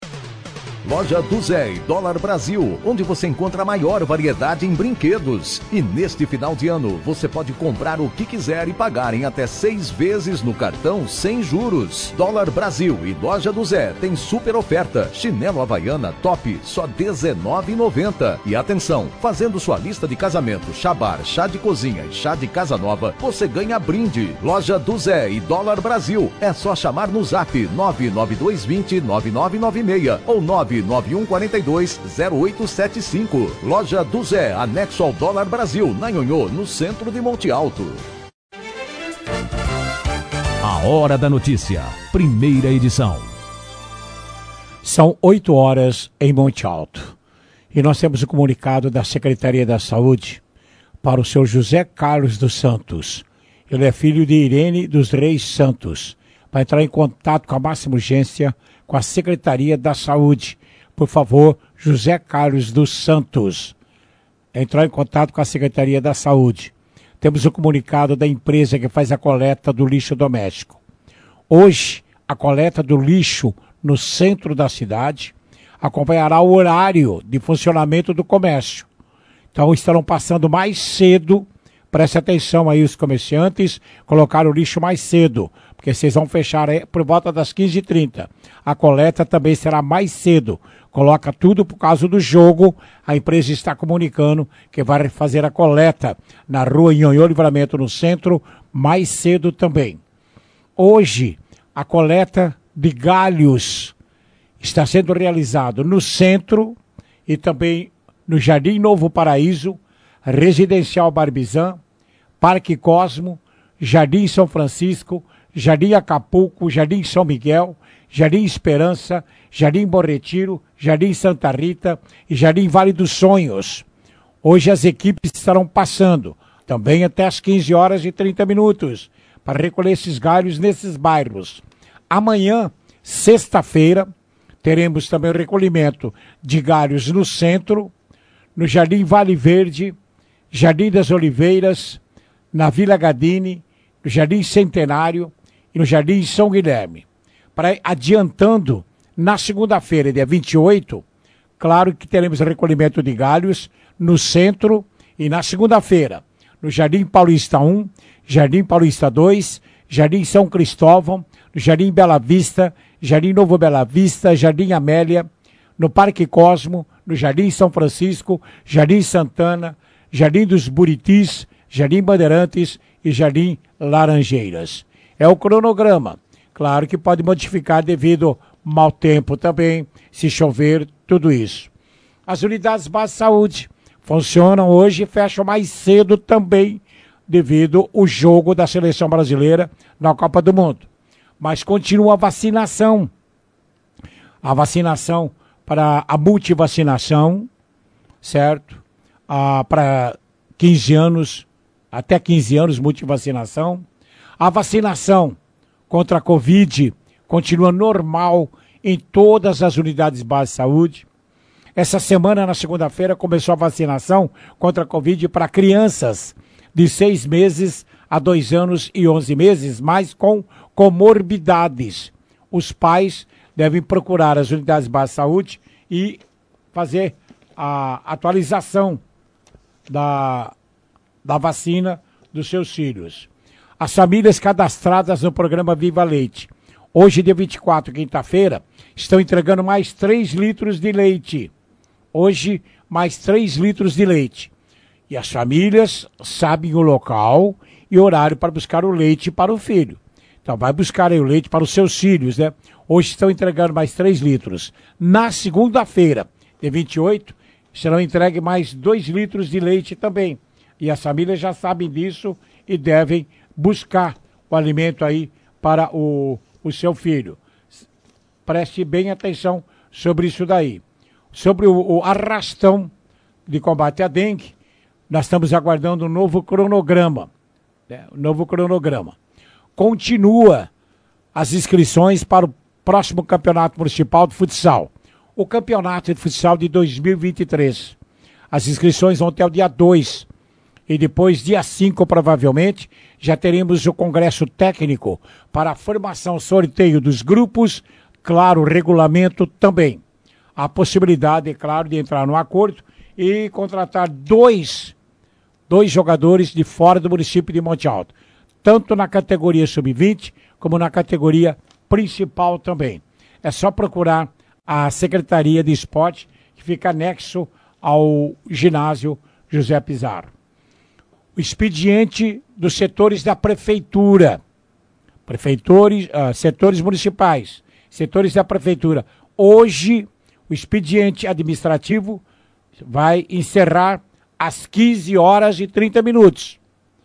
Loja do Zé e Dólar Brasil, onde você encontra a maior variedade em brinquedos. E neste final de ano, você pode comprar o que quiser e pagar em até seis vezes no cartão sem juros. Dólar Brasil e Loja do Zé tem super oferta. Chinelo Havaiana top, só dezenove reais e noventa centavos. E atenção, fazendo sua lista de casamento, chá bar, chá de cozinha e chá de casa nova, você ganha brinde. Loja do Zé e Dólar Brasil, é só chamar no zap nove nove dois dois zero, nove nove nove seis ou nove nove um quatro dois, zero oito sete cinco. Loja do Zé, anexo ao Dólar Brasil, na Nhonhô, no centro de Monte Alto. A Hora da Notícia, primeira edição. São oito horas em Monte Alto. E nós temos o comunicado da Secretaria da Saúde para o senhor José Carlos dos Santos. Ele é filho de Irene dos Reis Santos. Vai entrar em contato com a máxima urgência com a Secretaria da Saúde. Por favor, José Carlos dos Santos, entrar em contato com a Secretaria da Saúde. Temos o comunicado da empresa que faz a coleta do lixo doméstico. Hoje, a coleta do lixo no centro da cidade acompanhará o horário de funcionamento do comércio. Então, estarão passando mais cedo. Preste atenção aí, os comerciantes, colocar o lixo mais cedo, porque vocês vão fechar por volta das quinze e trinta. A coleta também será mais cedo, coloca tudo por causa do jogo. A empresa está comunicando que vai fazer a coleta na rua Nhonhô Livramento, no centro, mais cedo também. Hoje, a coleta de galhos está sendo realizada no centro e também no Jardim Novo Paraíso, Residencial Barbizan, Parque Cosmo, Jardim São Francisco, Jardim Acapulco, Jardim São Miguel, Jardim Esperança, Jardim Bom Retiro, Jardim Santa Rita e Jardim Vale dos Sonhos. Hoje as equipes estarão passando, também até às quinze horas e trinta minutos, para recolher esses galhos nesses bairros. Amanhã, sexta-feira, teremos também o recolhimento de galhos no centro, no Jardim Vale Verde, Jardim das Oliveiras, na Vila Gadini, no Jardim Centenário e no Jardim São Guilherme. Para adiantando, na segunda-feira, dia vinte e oito, claro que teremos recolhimento de galhos no centro e na segunda-feira, no Jardim Paulista um, Jardim Paulista dois, Jardim São Cristóvão, no Jardim Bela Vista, Jardim Novo Bela Vista, Jardim Amélia, no Parque Cosmo, no Jardim São Francisco, Jardim Santana, Jardim dos Buritis, Jardim Bandeirantes e Jardim Laranjeiras. É o cronograma. Claro que pode modificar devido ao mau tempo também, se chover, tudo isso. As unidades básicas de saúde funcionam hoje e fecham mais cedo também, devido ao jogo da seleção brasileira na Copa do Mundo. Mas continua a vacinação. A vacinação para a multivacinação, certo? Ah, para quinze anos, até quinze anos, multivacinação. A vacinação contra a Covid continua normal em todas as unidades básicas de saúde. Essa semana, na segunda-feira, começou a vacinação contra a Covid para crianças de seis meses a dois anos e onze meses, mas com comorbidades. Os pais devem procurar as unidades básicas de saúde e fazer a atualização da, da vacina dos seus filhos. As famílias cadastradas no programa Viva Leite, hoje, dia vinte e quatro, quinta-feira, estão entregando mais três litros de leite. Hoje, mais três litros de leite. E as famílias sabem o local e horário para buscar o leite para o filho. Então, vai buscar aí o leite para os seus filhos, né? Hoje estão entregando mais três litros. Na segunda-feira, dia vinte e oito, serão entregues mais dois litros de leite também. E as famílias já sabem disso e devem buscar o alimento aí para o, o seu filho. Preste bem atenção sobre isso daí. Sobre o, o arrastão de combate à dengue, nós estamos aguardando um novo cronograma. Né? Um novo cronograma. Continua as inscrições para o próximo Campeonato Municipal de Futsal. O Campeonato de Futsal de dois mil e vinte e três. As inscrições vão até o dia dois. E depois, dia cinco, provavelmente, já teremos o congresso técnico para a formação, sorteio dos grupos, claro, regulamento também. A possibilidade, é claro, de entrar no acordo e contratar dois, dois jogadores de fora do município de Monte Alto, tanto na categoria sub vinte como na categoria principal também. É só procurar a Secretaria de Esporte, que fica anexo ao ginásio José Pizarro. O expediente dos setores da prefeitura, prefeitores, uh, setores municipais, setores da prefeitura. Hoje, o expediente administrativo vai encerrar às quinze horas e trinta minutos.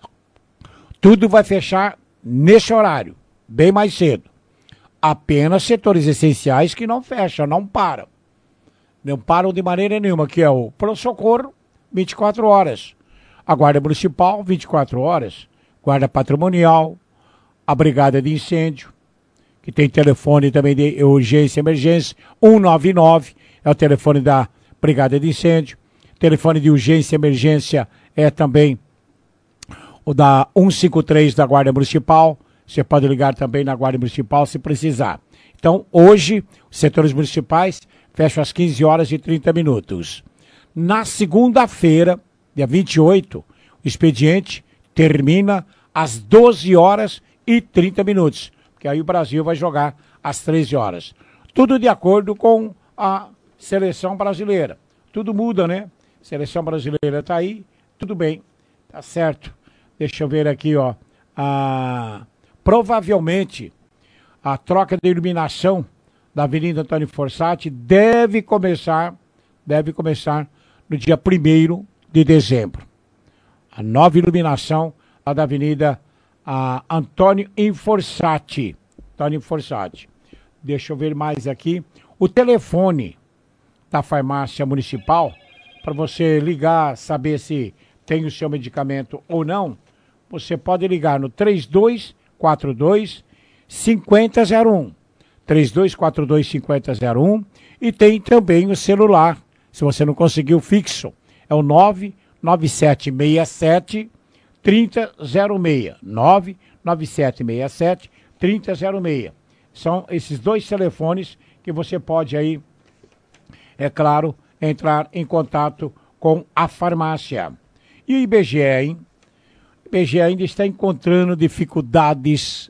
Tudo vai fechar nesse horário, bem mais cedo. Apenas setores essenciais que não fecham, não param. Não param de maneira nenhuma, que é o pronto-socorro, vinte e quatro horas. A Guarda Municipal, vinte e quatro horas. Guarda Patrimonial, a Brigada de Incêndio, que tem telefone também de urgência e emergência, cento e noventa e nove, é o telefone da Brigada de Incêndio. Telefone de urgência e emergência é também o da cento e cinquenta e três da Guarda Municipal. Você pode ligar também na Guarda Municipal se precisar. Então, hoje, os setores municipais fecham às quinze horas e trinta minutos. Na segunda-feira, dia vinte e oito, o expediente termina às doze horas e trinta minutos, porque aí o Brasil vai jogar às treze horas. Tudo de acordo com a seleção brasileira. Tudo muda, né? Seleção brasileira tá aí, tudo bem, tá certo. Deixa eu ver aqui, ó. Ah, provavelmente a troca de iluminação da Avenida Antônio Fossati deve começar, deve começar no dia primeiro de dezembro. A nova iluminação lá da Avenida a Antônio Fossati. Antônio Fossati. Deixa eu ver mais aqui. O telefone da farmácia municipal, para você ligar, saber se tem o seu medicamento ou não, você pode ligar no três dois quatro dois, cinco zero zero um. três dois quatro dois, cinco zero zero um. E tem também o celular, se você não conseguiu fixo, é o nove nove sete seis sete, três zero zero seis. nove nove sete seis sete, três zero zero seis. São esses dois telefones que você pode aí, é claro, entrar em contato com a farmácia. E o I B G E, hein? O I B G E ainda está encontrando dificuldades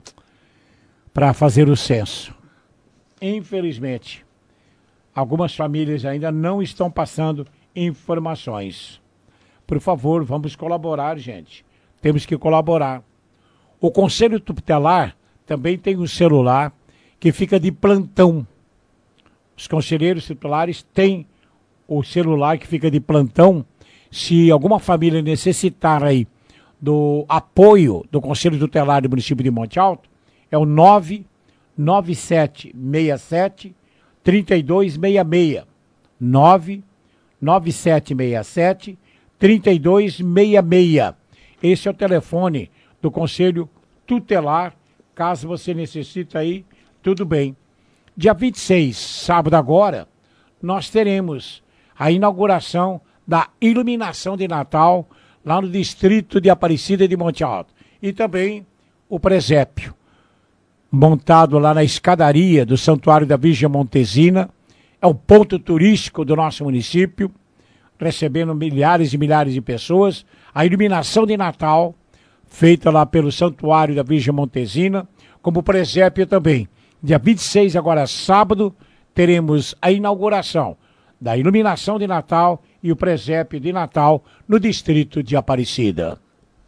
para fazer o censo. Infelizmente, algumas famílias ainda não estão passando informações. Por favor, vamos colaborar, gente. Temos que colaborar. O Conselho Tutelar também tem um celular que fica de plantão. Os conselheiros tutelares têm o celular que fica de plantão. Se alguma família necessitar aí do apoio do Conselho Tutelar do município de Monte Alto, é o nove nove sete seis sete, três dois seis seis. nove nove sete seis sete, três dois seis seis. Esse é o telefone do Conselho Tutelar, caso você necessite aí, tudo bem. Dia vinte e seis, sábado agora, nós teremos a inauguração da iluminação de Natal lá no distrito de Aparecida de Monte Alto. E também o presépio, montado lá na escadaria do Santuário da Virgem Montesina. É um ponto turístico do nosso município, recebendo milhares e milhares de pessoas. A iluminação de Natal, feita lá pelo Santuário da Virgem Montesina, como presépio também. Dia vinte e seis, agora sábado, teremos a inauguração da iluminação de Natal e o presépio de Natal no distrito de Aparecida.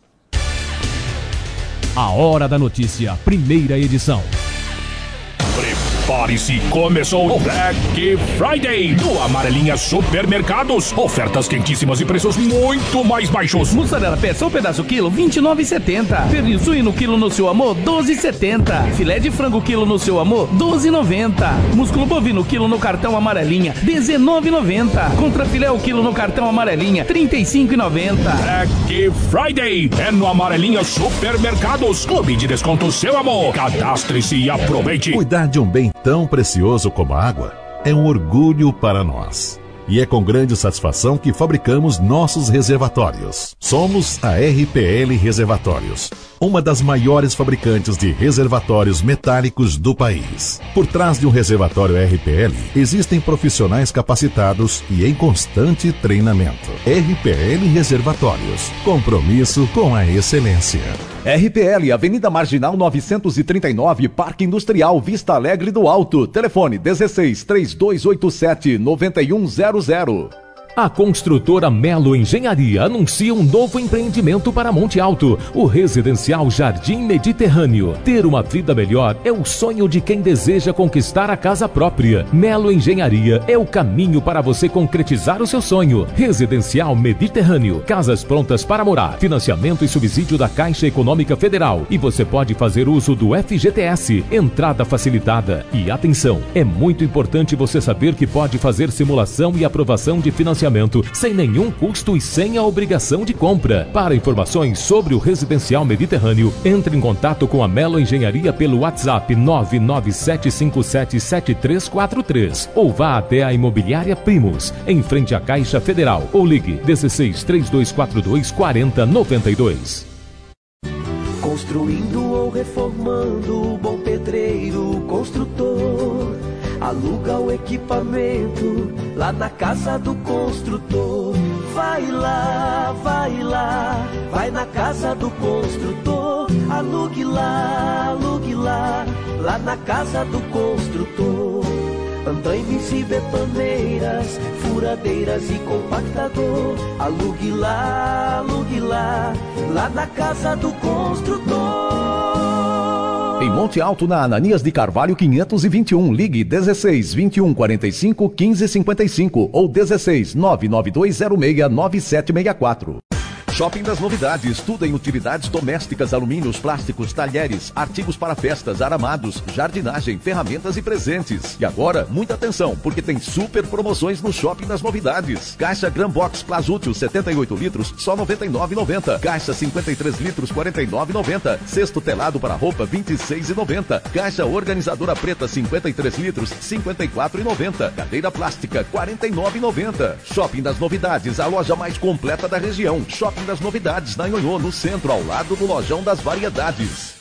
A Hora da Notícia, primeira edição. Prepare-se, começou o Black Friday do Amarelinha Supermercados. Ofertas quentíssimas e preços muito mais baixos. Mussarela peça ou pedaço quilo, vinte e nove reais e setenta centavos. Pernil suíno quilo no seu amor, doze reais e setenta centavos. Filé de frango quilo no seu amor, doze reais e noventa centavos. Músculo bovino quilo no cartão Amarelinha, dezenove reais e noventa centavos. Contra filé o quilo no cartão Amarelinha, trinta e cinco reais e noventa centavos. Black Friday é no Amarelinha Supermercados. Clube de desconto seu amor. Cadastre-se e aproveite. Cuidar de um bem tão precioso como a água é um orgulho para nós. E é com grande satisfação que fabricamos nossos reservatórios. Somos a R P L Reservatórios, uma das maiores fabricantes de reservatórios metálicos do país. Por trás de um reservatório R P L, existem profissionais capacitados e em constante treinamento. R P L Reservatórios, compromisso com a excelência. R P L, Avenida Marginal novecentos e trinta e nove, Parque Industrial, Vista Alegre do Alto. Telefone dezesseis, três dois oito sete, nove um zero zero. A construtora Melo Engenharia anuncia um novo empreendimento para Monte Alto, o residencial Jardim Mediterrâneo. Ter uma vida melhor é o sonho de quem deseja conquistar a casa própria. Melo Engenharia é o caminho para você concretizar o seu sonho. Residencial Mediterrâneo, casas prontas para morar, financiamento e subsídio da Caixa Econômica Federal. E você pode fazer uso do F G T S, entrada facilitada. E atenção, é muito importante você saber que pode fazer simulação e aprovação de financiamento sem nenhum custo e sem a obrigação de compra. Para informações sobre o Residencial Mediterrâneo, entre em contato com a Melo Engenharia pelo WhatsApp nove nove sete cinco sete sete três quatro três ou vá até a Imobiliária Primos, em frente à Caixa Federal, ou ligue dezesseis, três dois quatro dois, quatro zero nove dois. Construindo ou reformando, bom pedreiro, construtor. Aluga o equipamento lá na casa do construtor. Vai lá, vai lá, vai na casa do construtor. Alugue lá, alugue lá, lá na casa do construtor. Andames e betoneiras, furadeiras e compactador. Alugue lá, alugue lá, lá na casa do construtor. Em Monte Alto, na Ananias de Carvalho quinhentos e vinte e um, ligue dezesseis, vinte e um, quarenta e cinco, quinze, cinquenta e cinco ou dezesseis, nove nove dois zero seis, nove sete seis quatro. Shopping das Novidades, tudo em utilidades domésticas, alumínios, plásticos, talheres, artigos para festas, aramados, jardinagem, ferramentas e presentes. E agora, muita atenção, porque tem super promoções no Shopping das Novidades. Caixa Gran Box Plasútil setenta e oito litros, só noventa e nove reais e noventa centavos. Caixa cinquenta e três litros, quarenta e nove reais e noventa centavos. Cesto telado para roupa, vinte e seis reais e noventa centavos. Caixa organizadora preta, cinquenta e três litros, cinquenta e quatro reais e noventa centavos. Cadeira plástica, quarenta e nove reais e noventa centavos. Shopping das Novidades, a loja mais completa da região. Shopping das Novidades, na Nhonhô, no centro, ao lado do Lojão das Variedades.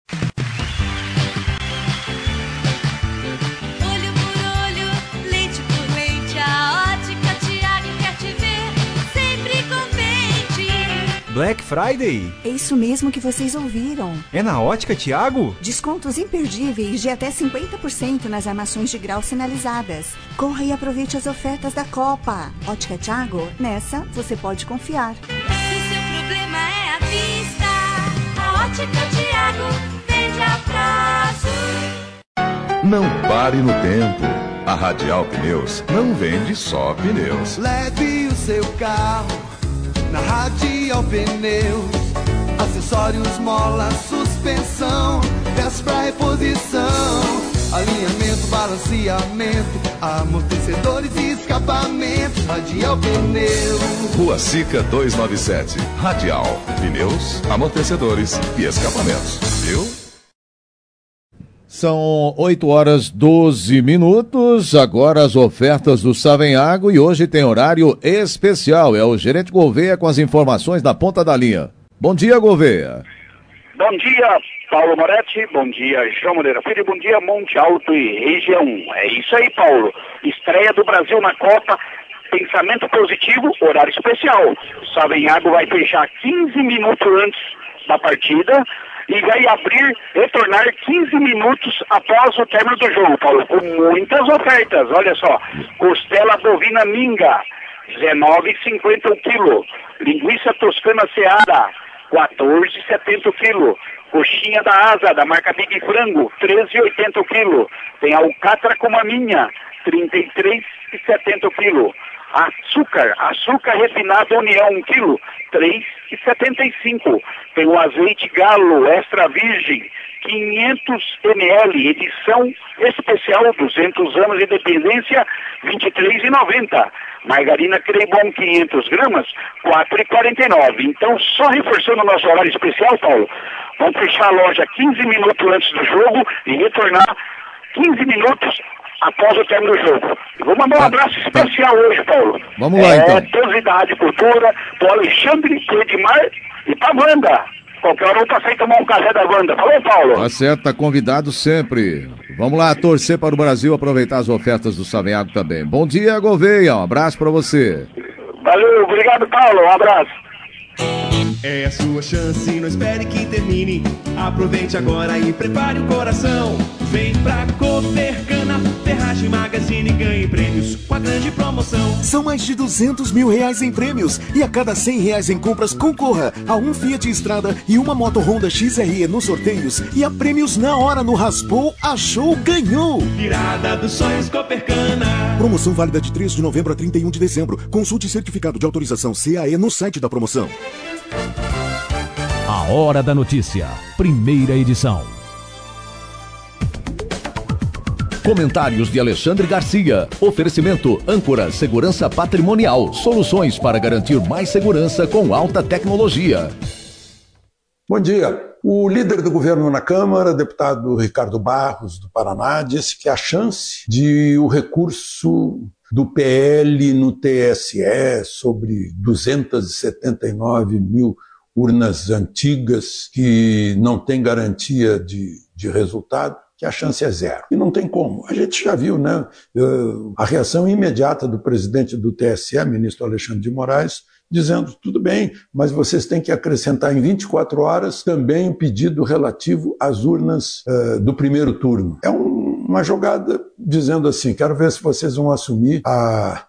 Olho por olho, lente por lente, a Ótica Tiago quer te ver sempre contente. Black Friday? É isso mesmo que vocês ouviram. É na Ótica Tiago? Descontos imperdíveis de até cinquenta por cento nas armações de grau sinalizadas. Corra e aproveite as ofertas da Copa. Ótica Tiago, nessa você pode confiar. É a vista, a Ótica Tiago vende a prazo. Não pare no tempo. A Radial Pneus não vende só pneus. Leve o seu carro na Radial Pneus. Acessórios, mola, suspensão, peças pra reposição, alinhamento, balanceamento, amortecedores e escapamentos. Radial Pneus. Rua Sica duzentos e noventa e sete. Radial. Pneus, amortecedores e escapamentos. Viu? São oito horas doze minutos. Agora as ofertas do Savenhago e hoje tem horário especial. É o gerente Gouveia com as informações da ponta da linha. Bom dia, Gouveia. Bom dia, Paulo Moretti. Bom dia, João Moreira Filho. Bom dia, Monte Alto e região. É isso aí, Paulo. Estreia do Brasil na Copa. Pensamento positivo, horário especial. O Savenhago vai fechar quinze minutos antes da partida e vai abrir, retornar quinze minutos após o término do jogo, Paulo, com muitas ofertas. Olha só, costela bovina minga, dezenove reais e cinquenta centavos o quilo. Linguiça toscana Seara, quatorze reais e setenta centavos o quilo. Coxinha da asa, da marca Big Frango, treze reais e oitenta centavos o quilo. Tem alcatra com maminha, trinta e três reais e setenta centavos o quilo. Açúcar, açúcar refinado União, um quilo, três reais e setenta e cinco centavos. Tem o azeite Galo Extra Virgem, quinhentos mililitros, edição especial, duzentos anos de independência, vinte e três reais e noventa centavos. Margarina Creibon, quinhentas gramas, quatro reais e quarenta e nove centavos. Então, só reforçando o nosso horário especial, Paulo, vamos fechar a loja quinze minutos antes do jogo e retornar quinze minutos após o término do jogo. Vou mandar um abraço especial hoje, Paulo. Vamos lá, então. É, todos da Rádio Cultura, pro Alexandre, pro Edmar e pra Wanda. Qualquer hora eu passei tomar um café da Wanda. Falou, Paulo? Tá certo, tá convidado sempre. Vamos lá, torcer para o Brasil, aproveitar as ofertas do Savenhago também. Bom dia, Gouveia, um abraço para você. Valeu, obrigado, Paulo, um abraço. É a sua chance, não espere que termine. Aproveite agora e prepare o coração. Vem pra Copercana, Ferragem Magazine, ganhe prêmios com a grande promoção. São mais de duzentos mil reais em prêmios e a cada cem reais em compras concorra a um Fiat Strada e uma moto Honda X R E nos sorteios e a prêmios na hora no Raspou, Achou, Ganhou. Virada dos sonhos Copercana. Promoção válida de três de novembro a trinta e um de dezembro. Consulte certificado de autorização C A E no site da promoção. A Hora da Notícia, primeira edição. Comentários de Alexandre Garcia. Oferecimento Âncora Segurança Patrimonial. Soluções para garantir mais segurança com alta tecnologia. Bom dia. O líder do governo na Câmara, deputado Ricardo Barros, do Paraná, disse que a chance de o recurso do P L no T S E sobre duzentas e setenta e nove mil urnas antigas que não tem garantia de, de resultado, que a chance é zero. E não tem como. A gente já viu, né? A reação imediata do presidente do T S E, ministro Alexandre de Moraes, dizendo, tudo bem, mas vocês têm que acrescentar em vinte e quatro horas também o pedido relativo às urnas uh, do primeiro turno. É um, uma jogada dizendo assim, quero ver se vocês vão assumir a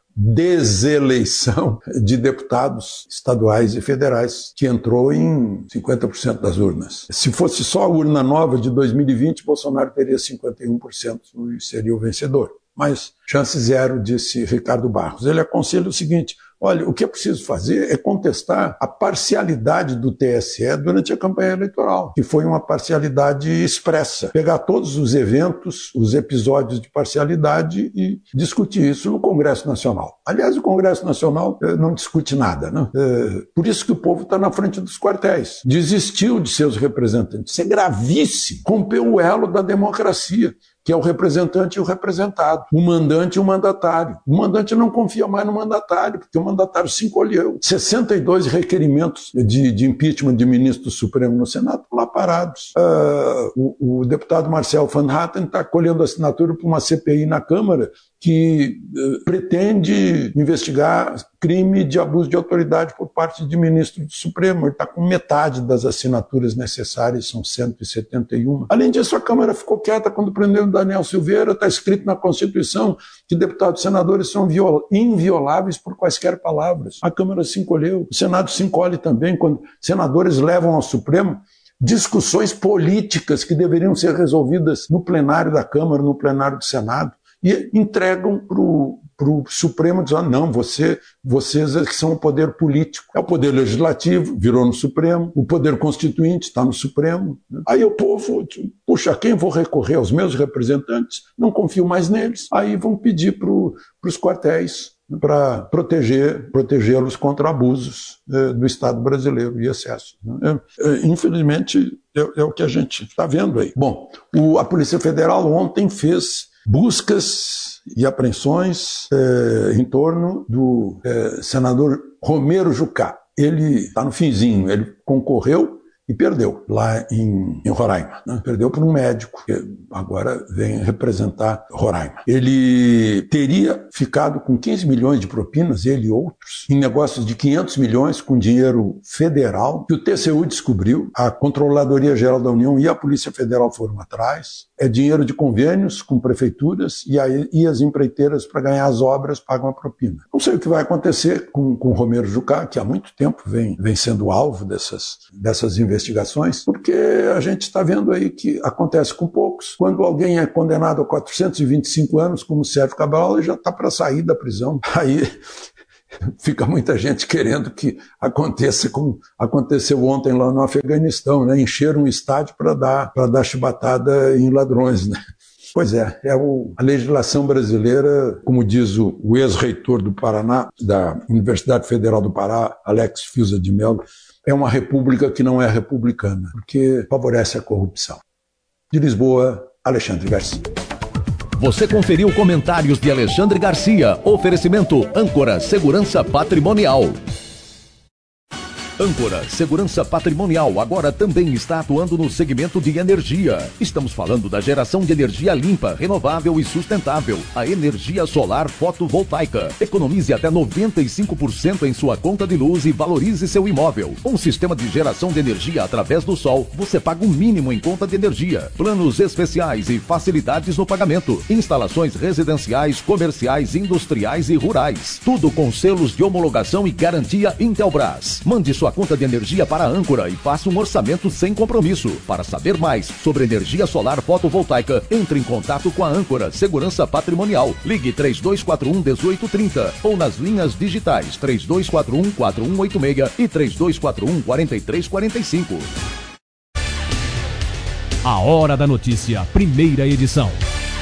deseleição de deputados estaduais e federais, que entrou em cinquenta por cento das urnas. Se fosse só a urna nova de dois mil e vinte, Bolsonaro teria cinquenta e um por cento e seria o vencedor. Mas chance zero, disse Ricardo Barros. Ele aconselha o seguinte, olha, o que é preciso fazer é contestar a parcialidade do T S E durante a campanha eleitoral, que foi uma parcialidade expressa. Pegar todos os eventos, os episódios de parcialidade e discutir isso no Congresso Nacional. Aliás, o Congresso Nacional eh, não discute nada, né? Eh, por isso que o povo está na frente dos quartéis. Desistiu de seus representantes. Isso é gravíssimo. Rompeu o elo da democracia, que é o representante e o representado, o mandante e o mandatário. O mandante não confia mais no mandatário, porque o mandatário se encolheu. sessenta e dois requerimentos de, de impeachment de ministro do Supremo no Senado estão lá parados. Uh, o, o deputado Marcel Van Hatten está colhendo assinatura para uma C P I na Câmara que uh, pretende investigar crime de abuso de autoridade por parte de ministro do Supremo. Ele está com metade das assinaturas necessárias, são cento e setenta e um. Além disso, a Câmara ficou quieta quando prendeu o Daniel Silveira. Está escrito na Constituição que deputados e senadores são invioláveis por quaisquer palavras. A Câmara se encolheu. O Senado se encolhe também quando senadores levam ao Supremo discussões políticas que deveriam ser resolvidas no plenário da Câmara, no plenário do Senado, e entregam para o pro Supremo, dizendo, não, você, vocês é que são o poder político. É o poder legislativo, virou no Supremo, o poder constituinte está no Supremo. Aí o povo, puxa, quem vou recorrer? Aos meus representantes? Não confio mais neles. Aí vão pedir para os quartéis para proteger, protegê-los contra abusos eh, do Estado brasileiro e excessos. Né? É, infelizmente, é, é o que a gente está vendo aí. Bom, o, a Polícia Federal ontem fez buscas e apreensões eh, em torno do eh, senador Romero Jucá. Ele está no finzinho, ele concorreu e perdeu lá em, em Roraima. Né? Perdeu por um médico, que agora vem representar Roraima. Ele teria ficado com quinze milhões de propinas, ele e outros, em negócios de quinhentos milhões com dinheiro federal, que o T C U descobriu, a Controladoria Geral da União e a Polícia Federal foram atrás. É dinheiro de convênios com prefeituras e, aí, e as empreiteiras, para ganhar as obras, pagam a propina. Não sei o que vai acontecer com, com Romero Jucá, que há muito tempo vem, vem sendo alvo dessas, dessas investigações, porque a gente está vendo aí que acontece com poucos. Quando alguém é condenado a quatrocentos e vinte e cinco anos, como Sérgio Cabral, ele já está para sair da prisão. Aí fica muita gente querendo que aconteça como aconteceu ontem lá no Afeganistão, né? Encher um estádio para dar, para dar chibatada em ladrões, né? Pois é, é o, a legislação brasileira, como diz o, o ex-reitor do Paraná, da Universidade Federal do Pará, Alex Fiuza de Mello, é uma república que não é republicana, porque favorece a corrupção. De Lisboa, Alexandre Garcia. Você conferiu comentários de Alexandre Garcia. Oferecimento Âncora Segurança Patrimonial. Âncora Segurança Patrimonial agora também está atuando no segmento de energia. Estamos falando da geração de energia limpa, renovável e sustentável. A energia solar fotovoltaica. Economize até noventa e cinco por cento em sua conta de luz e valorize seu imóvel. Um sistema de geração de energia através do sol, você paga o mínimo em conta de energia. Planos especiais e facilidades no pagamento. Instalações residenciais, comerciais, industriais e rurais. Tudo com selos de homologação e garantia Intelbras. Mande sua conta de energia para a Âncora e faça um orçamento sem compromisso. Para saber mais sobre energia solar fotovoltaica, entre em contato com a Âncora Segurança Patrimonial. Ligue três dois quatro um, um oito três zero ou nas linhas digitais três dois quatro um, quatro um oito seis e três dois quatro um, quatro três quatro cinco. A Hora da Notícia, primeira edição.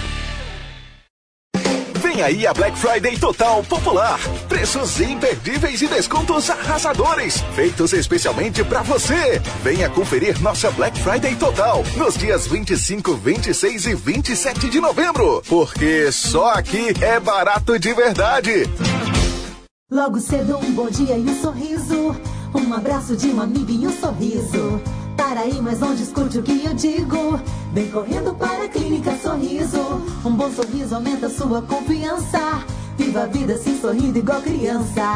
Vem aí a Black Friday Total Popular. Preços imperdíveis e descontos arrasadores, feitos especialmente para você. Venha conferir nossa Black Friday Total nos dias vinte e cinco, vinte e seis e vinte e sete de novembro. Porque só aqui é barato de verdade. Logo cedo um bom dia e um sorriso, um abraço de um amigo e um sorriso. Para aí, mas não discute o que eu digo. Vem correndo para a Clínica Sorriso. Um bom sorriso aumenta sua confiança. Viva a vida assim sorrindo igual criança.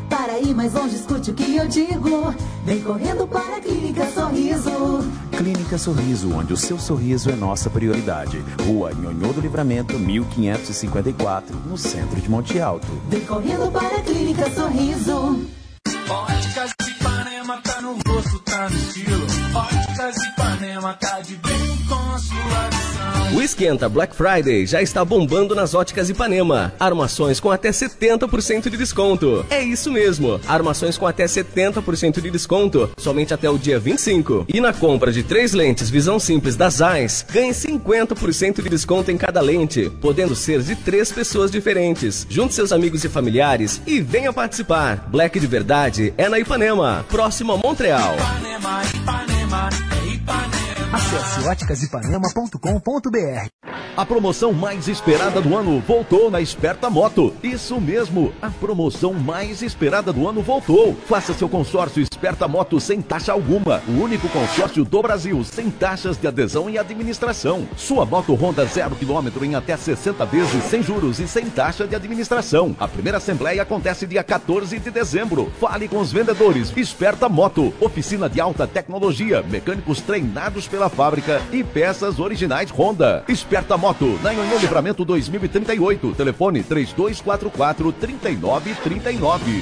Para aí mais longe, escute o que eu digo. Vem correndo para a Clínica Sorriso. Clínica Sorriso, onde o seu sorriso é nossa prioridade. Rua Nhonhô do Livramento, mil quinhentos e cinquenta e quatro, no centro de Monte Alto. Vem correndo para a Clínica Sorriso. Óticas Ipanema, tá no rosto, tá no estilo. Óticas Ipanema, tá de bem com a sua visão. O Esquenta Black Friday já está bombando nas Óticas Ipanema. Armações com até setenta por cento de desconto. É isso mesmo, armações com até setenta por cento de desconto, somente até o dia vinte e cinco. E na compra de três lentes Visão Simples da Zeiss, ganhe cinquenta por cento de desconto em cada lente, podendo ser de três pessoas diferentes. Junte seus amigos e familiares e venha participar. Black de verdade é na Ipanema, próximo a Montreal. Ipanema, Ipanema, é Ipanema. Acesse óticas ipanema ponto com ponto b r. A promoção mais esperada do ano voltou na Esperta Moto. Isso mesmo, a promoção mais esperada do ano voltou. Faça seu consórcio Esperta Moto sem taxa alguma. O único consórcio do Brasil sem taxas de adesão e administração. Sua moto Honda zero quilômetro em até sessenta vezes sem juros e sem taxa de administração. A primeira assembleia acontece dia quatorze de dezembro. Fale com os vendedores. Esperta Moto, oficina de alta tecnologia, mecânicos treinados pela fábrica e peças originais Honda. Esperta Moto, na Nhonhô Livramento dois mil e trinta e oito. Telefone três dois quatro quatro, três nove três nove.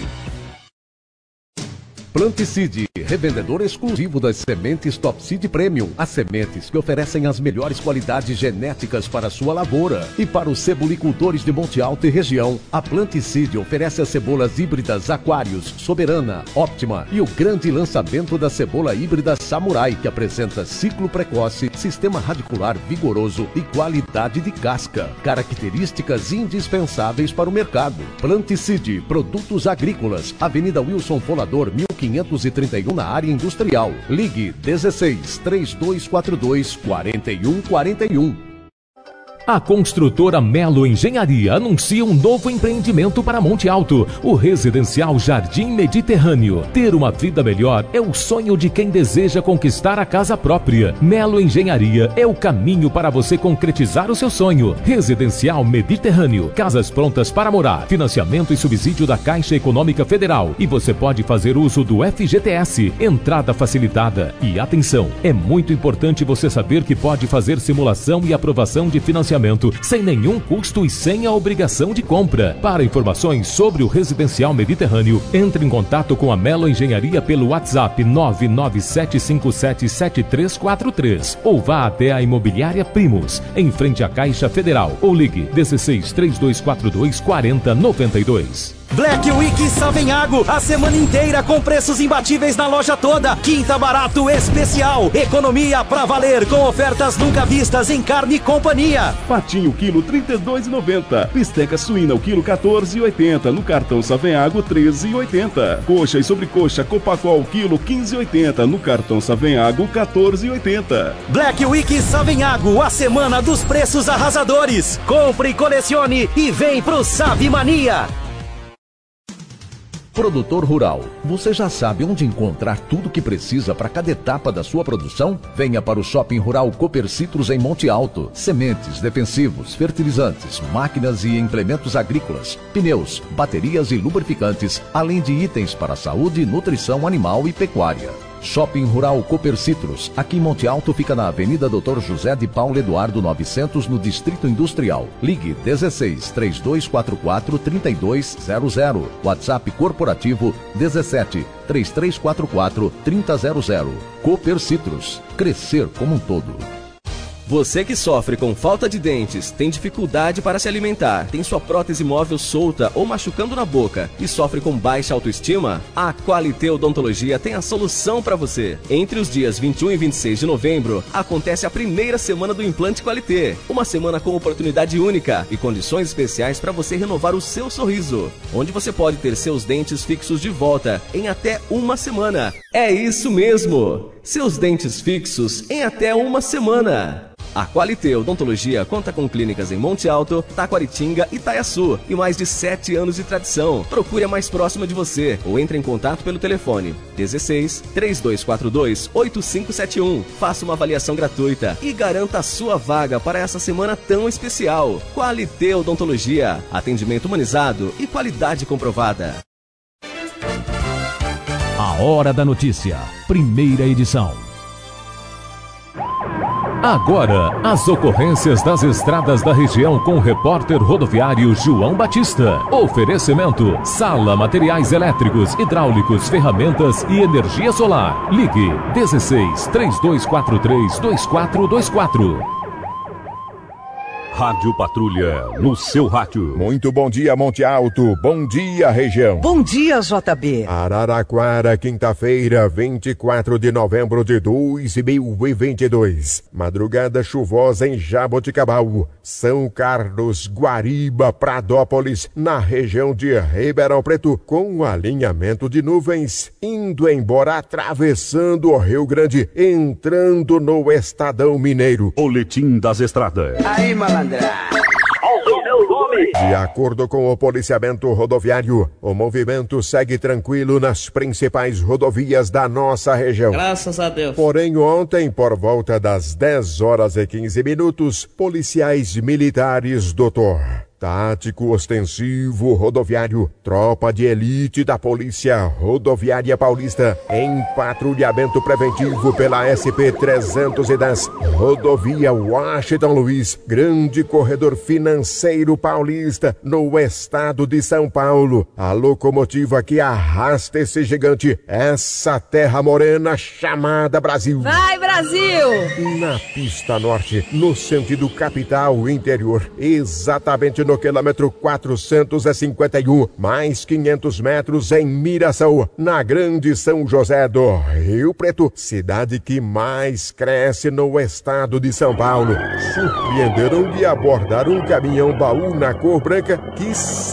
Planticide, revendedor exclusivo das sementes Top Seed Premium. As sementes que oferecem as melhores qualidades genéticas para a sua lavoura. E para os cebolicultores de Monte Alto e região, a Planticide oferece as cebolas híbridas Aquários, Soberana, Óptima e o grande lançamento da cebola híbrida Samurai, que apresenta ciclo precoce, sistema radicular vigoroso e qualidade de casca. Características indispensáveis para o mercado. Planticide, produtos agrícolas, Avenida Wilson Folador, mil quinhentos e trinta e um, na área industrial. Ligue dezesseis, três dois quatro dois, quatro um quatro um. A construtora Melo Engenharia anuncia um novo empreendimento para Monte Alto, o residencial Jardim Mediterrâneo. Ter uma vida melhor é o sonho de quem deseja conquistar a casa própria. Melo Engenharia é o caminho para você concretizar o seu sonho. Residencial Mediterrâneo, casas prontas para morar, financiamento e subsídio da Caixa Econômica Federal. E você pode fazer uso do F G T S, entrada facilitada. E atenção, é muito importante você saber que pode fazer simulação e aprovação de financiamento sem nenhum custo e sem a obrigação de compra. Para informações sobre o Residencial Mediterrâneo, entre em contato com a Melo Engenharia pelo WhatsApp nove nove sete cinco sete sete três quatro três ou vá até a Imobiliária Primos, em frente à Caixa Federal, ou ligue dezesseis, três dois quatro dois, quatro zero nove dois. Black Week Savenhago, a semana inteira com preços imbatíveis na loja toda. Quinta barato especial, economia pra valer com ofertas nunca vistas em carne e companhia. Patinho quilo trinta e dois reais e noventa centavos. Bisteca suína o quilo quatorze reais e oitenta centavos. No cartão Savenhago treze reais e oitenta centavos. Coxa e sobrecoxa Copacol quilo quinze reais e oitenta centavos. No cartão Savenhago quatorze reais e oitenta centavos. Black Week Savenhago, a semana dos preços arrasadores. Compre, colecione e vem pro Savimania. Produtor rural, você já sabe onde encontrar tudo o que precisa para cada etapa da sua produção? Venha para o Shopping Rural Cooper Citrus em Monte Alto. Sementes, defensivos, fertilizantes, máquinas e implementos agrícolas, pneus, baterias e lubrificantes, além de itens para saúde, nutrição animal e pecuária. Shopping Rural Cooper Citrus, aqui em Monte Alto, fica na Avenida doutor José de Paulo Eduardo novecentos, no Distrito Industrial. Ligue dezesseis, três dois quatro quatro, trinta e dois zero zero. WhatsApp corporativo dezessete, três três quatro quatro, trinta zero zero. Cooper Citrus, crescer como um todo. Você que sofre com falta de dentes, tem dificuldade para se alimentar, tem sua prótese móvel solta ou machucando na boca e sofre com baixa autoestima, a Qualité Odontologia tem a solução para você. Entre os dias vinte e um e vinte e seis de novembro, acontece a primeira semana do Implante Qualité. Uma semana com oportunidade única e condições especiais para você renovar o seu sorriso, onde você pode ter seus dentes fixos de volta em até uma semana. É isso mesmo! Seus dentes fixos em até uma semana. A Qualité Odontologia conta com clínicas em Monte Alto, Taquaritinga e Itaiaçu e mais de sete anos de tradição. Procure a mais próxima de você ou entre em contato pelo telefone dezesseis, três dois quatro dois, oito cinco sete um. Faça uma avaliação gratuita e garanta a sua vaga para essa semana tão especial. Qualité Odontologia, atendimento humanizado e qualidade comprovada. A Hora da Notícia, primeira edição. Agora, as ocorrências das estradas da região com o repórter rodoviário João Batista. Oferecimento: Sala Materiais Elétricos, Hidráulicos, Ferramentas e Energia Solar. Ligue dezesseis, três dois quatro três, dois quatro dois quatro. Rádio Patrulha, no seu rádio. Muito bom dia, Monte Alto. Bom dia, região. Bom dia, J B. Araraquara, quinta-feira, vinte e quatro de novembro de dois mil e vinte e dois. Madrugada chuvosa em Jaboticabal, São Carlos, Guariba, Pradópolis, na região de Ribeirão Preto, com alinhamento de nuvens, indo embora, atravessando o Rio Grande, entrando no Estadão Mineiro. Boletim das Estradas. Aí, malandro. De acordo com o policiamento rodoviário, o movimento segue tranquilo nas principais rodovias da nossa região. Graças a Deus. Porém, ontem, por volta das dez horas e quinze minutos, policiais militares, doutor Tático Ostensivo Rodoviário, tropa de elite da Polícia Rodoviária Paulista, em patrulhamento preventivo pela S P trezentos e dez, rodovia Washington Luiz, grande corredor financeiro paulista, no estado de São Paulo. A locomotiva que arrasta esse gigante, essa terra morena chamada Brasil. Vai, Brasil! Na pista norte, no sentido capital-interior, exatamente no quilômetro quatrocentos e cinquenta e um, mais quinhentos metros em Miração, na Grande São José do Rio Preto, cidade que mais cresce no estado de São Paulo. Surpreenderam de abordar um caminhão baú na cor branca que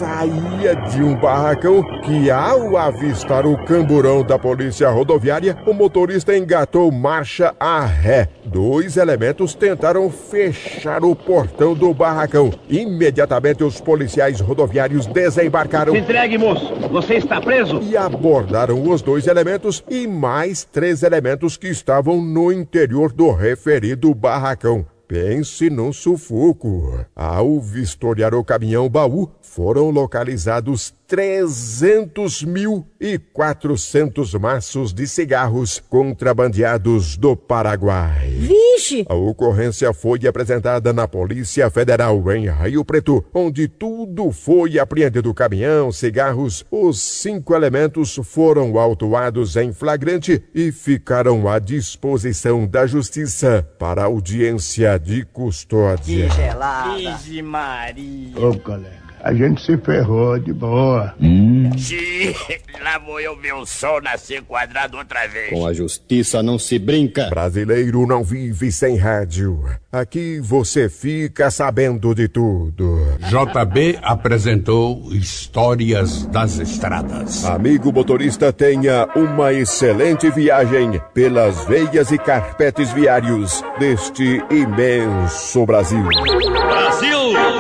saía de um barracão que, ao avistar o camburão da polícia rodoviária, o motorista engatou marcha a ré. Dois elementos tentaram fechar o portão do barracão. Imediatamente os policiais rodoviários desembarcaram. Se entregue, moço. Você está preso. E abordaram os dois elementos e mais três elementos que estavam no interior do referido barracão. Pense num sufoco. Ao vistoriar o caminhão baú, foram localizados trezentos mil e quatrocentos maços de cigarros contrabandeados do Paraguai. Vixe! A ocorrência foi apresentada na Polícia Federal em Rio Preto, onde tudo foi apreendido: caminhão, cigarros. Os cinco elementos foram autuados em flagrante e ficaram à disposição da Justiça para audiência de custódia. Que gelada! Vixe Maria! Ô, colega, a gente se ferrou de boa. Hum. Xiii, lá vou eu ver o sol nascer quadrado outra vez. Com a justiça não se brinca. Brasileiro não vive sem rádio. Aqui você fica sabendo de tudo. J B apresentou Histórias das Estradas. Amigo motorista, tenha uma excelente viagem pelas veias e carpetes viários deste imenso Brasil. Brasil!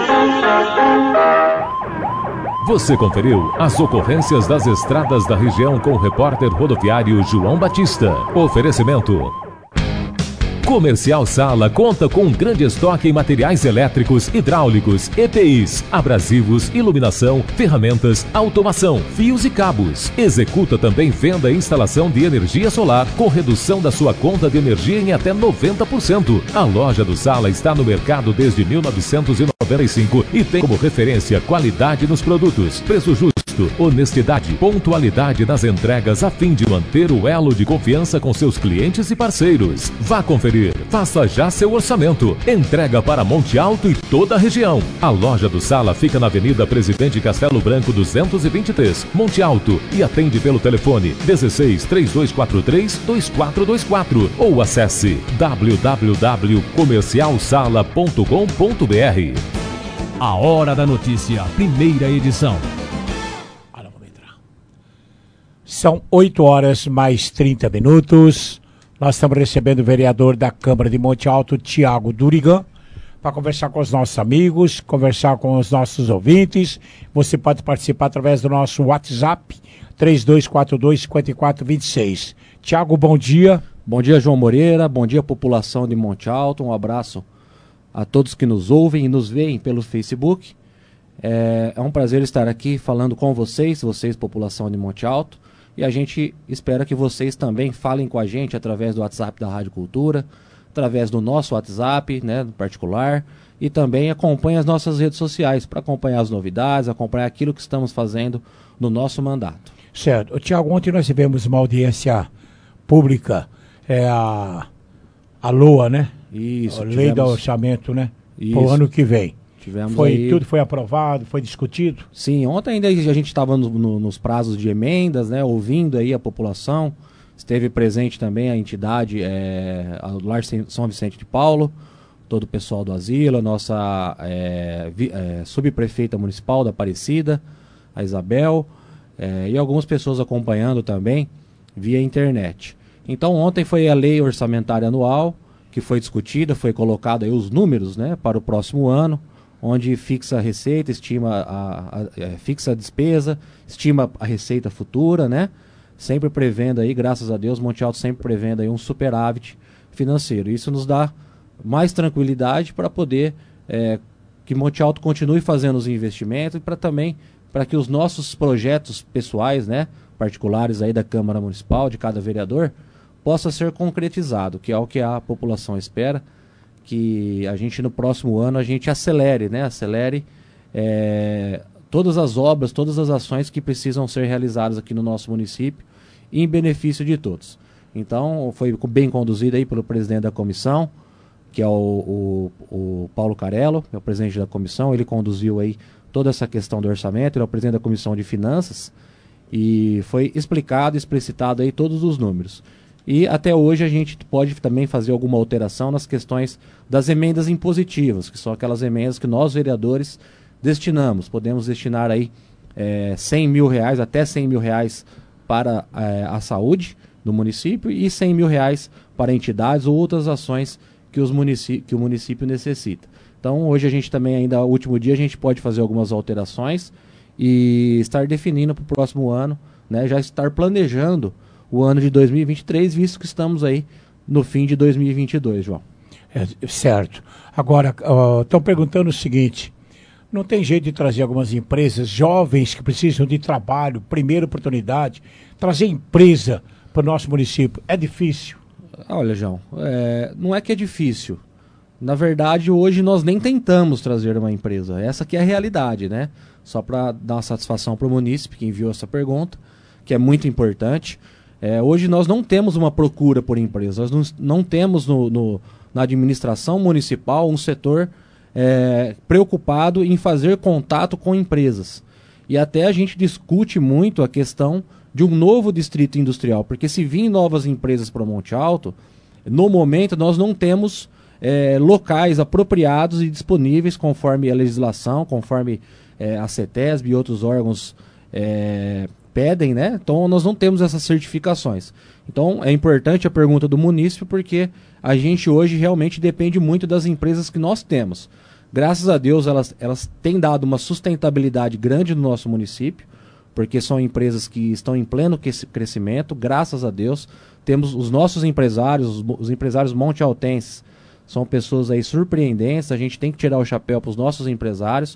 Você conferiu as ocorrências das estradas da região com o repórter rodoviário João Batista. Oferecimento: Comercial Sala conta com um grande estoque em materiais elétricos, hidráulicos, E P Is, abrasivos, iluminação, ferramentas, automação, fios e cabos. Executa também venda e instalação de energia solar com redução da sua conta de energia em até noventa por cento. A loja do Sala está no mercado desde mil novecentos e noventa e cinco e tem como referência qualidade nos produtos, preço justo, honestidade, pontualidade nas entregas a fim de manter o elo de confiança com seus clientes e parceiros. Vá conferir, faça já seu orçamento. Entrega para Monte Alto e toda a região. A loja do Sala fica na Avenida Presidente Castelo Branco duzentos e vinte e três, Monte Alto, e atende pelo telefone dezesseis, três dois quatro três, dois quatro dois quatro ou acesse w w w ponto comercial sala ponto com ponto b r. A Hora da Notícia, primeira edição. São oito horas mais trinta minutos. Nós estamos recebendo o vereador da Câmara de Monte Alto, Tiago Durigan, para conversar com os nossos amigos, conversar com os nossos ouvintes. Você pode participar através do nosso WhatsApp, três dois quatro dois, cinco quatro dois seis. Tiago, bom dia. Bom dia, João Moreira. Bom dia, população de Monte Alto. Um abraço a todos que nos ouvem e nos veem pelo Facebook. É, é um prazer estar aqui falando com vocês, vocês, população de Monte Alto. E a gente espera que vocês também falem com a gente através do WhatsApp da Rádio Cultura, através do nosso WhatsApp, né, no particular, e também acompanhem as nossas redes sociais para acompanhar as novidades, acompanhar aquilo que estamos fazendo no nosso mandato. Certo. Tiago, ontem nós tivemos uma audiência pública, é a, a LOA, né? Isso. A Lei tivemos... do Orçamento, né? Isso. Para o ano que vem. Tivemos foi, aí... Tudo foi aprovado, foi discutido? Sim, ontem ainda a gente estava no, no, nos prazos de emendas, né, ouvindo aí a população. Esteve presente também a entidade, é, a Lar São Vicente de Paulo, todo o pessoal do asilo, a nossa é, vi, é, subprefeita municipal da Aparecida, a Isabel, é, e algumas pessoas acompanhando também via internet. Então ontem foi a lei orçamentária anual, que foi discutida, foi colocado aí os números, né, para o próximo ano, onde fixa a receita, estima a, a, a, fixa a despesa, estima a receita futura, né? Sempre prevendo aí, graças a Deus, Monte Alto sempre prevendo aí um superávit financeiro. Isso nos dá mais tranquilidade para poder é, que Monte Alto continue fazendo os investimentos e para também para que os nossos projetos pessoais, né, particulares aí da Câmara Municipal, de cada vereador, possa ser concretizado, que é o que a população espera, que a gente no próximo ano a gente acelere, né? Acelere é, todas as obras, todas as ações que precisam ser realizadas aqui no nosso município em benefício de todos. Então foi bem conduzido aí pelo presidente da comissão, que é o, o, o Paulo Carello, é o presidente da comissão. Ele conduziu aí toda essa questão do orçamento, ele é o presidente da comissão de finanças e foi explicado, explicitado aí todos os números. E até hoje a gente pode também fazer alguma alteração nas questões das emendas impositivas, que são aquelas emendas que nós, vereadores, destinamos. Podemos destinar aí é, cem mil reais, até cem mil reais para é, a saúde do município e cem mil reais para entidades ou outras ações que, os munici- que o município necessita. Então hoje a gente também, ainda no último dia, a gente pode fazer algumas alterações e estar definindo para o próximo ano, né, já estar planejando o ano de dois mil e vinte e três, visto que estamos aí no fim de dois mil e vinte e dois, João. É, certo. Agora, estão uh, perguntando o seguinte, não tem jeito de trazer algumas empresas jovens que precisam de trabalho, primeira oportunidade, trazer empresa para o nosso município? É difícil? Olha, João, é, não é que é difícil. Na verdade, hoje nós nem tentamos trazer uma empresa. Essa que é a realidade, né? Só para dar uma satisfação para o munícipe que enviou essa pergunta, que é muito importante. É, hoje nós não temos uma procura por empresas, nós não, não temos no, no, na administração municipal um setor é, preocupado em fazer contato com empresas. E até a gente discute muito a questão de um novo distrito industrial, porque se vir novas empresas para Monte Alto, no momento nós não temos é, locais apropriados e disponíveis conforme a legislação, conforme é, a CETESB e outros órgãos é, pedem, né? Então nós não temos essas certificações. Então é importante a pergunta do munícipe, porque a gente hoje realmente depende muito das empresas que nós temos. Graças a Deus elas, elas têm dado uma sustentabilidade grande no nosso município, porque são empresas que estão em pleno crescimento. Graças a Deus temos os nossos empresários, os, os empresários montealtenses, são pessoas aí surpreendentes. A gente tem que tirar o chapéu para os nossos empresários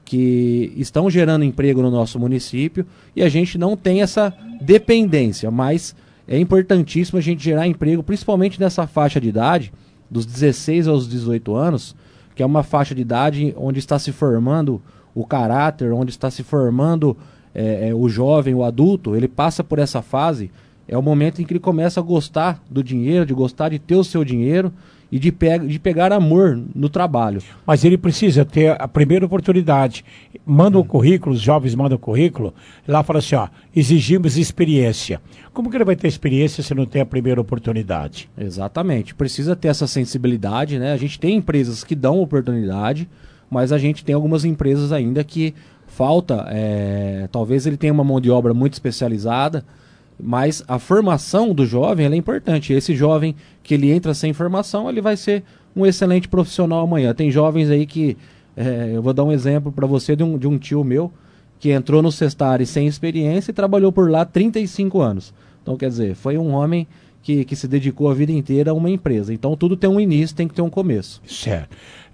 que estão gerando emprego no nosso município, e a gente não tem essa dependência, mas é importantíssimo a gente gerar emprego, principalmente nessa faixa de idade, dos dezesseis aos dezoito anos, que é uma faixa de idade onde está se formando o caráter, onde está se formando é, é, o jovem, o adulto. Ele passa por essa fase, é o momento em que ele começa a gostar do dinheiro, de gostar de ter o seu dinheiro, e de, pe de pegar amor no trabalho. Mas ele precisa ter a primeira oportunidade. Manda o currículo, os jovens mandam o currículo, lá fala assim, ó, exigimos experiência. Como que ele vai ter experiência se não tem a primeira oportunidade? Exatamente, precisa ter essa sensibilidade, né? A gente tem empresas que dão oportunidade, mas a gente tem algumas empresas ainda que falta, é, talvez ele tenha uma mão de obra muito especializada, mas a formação do jovem ela é importante. Esse jovem que ele entra sem formação, ele vai ser um excelente profissional amanhã. Tem jovens aí que, é, eu vou dar um exemplo para você de um, de um tio meu, que entrou no Sestari sem experiência e trabalhou por lá trinta e cinco anos. Então, quer dizer, foi um homem que, que se dedicou a vida inteira a uma empresa. Então, tudo tem um início, tem que ter um começo. Certo.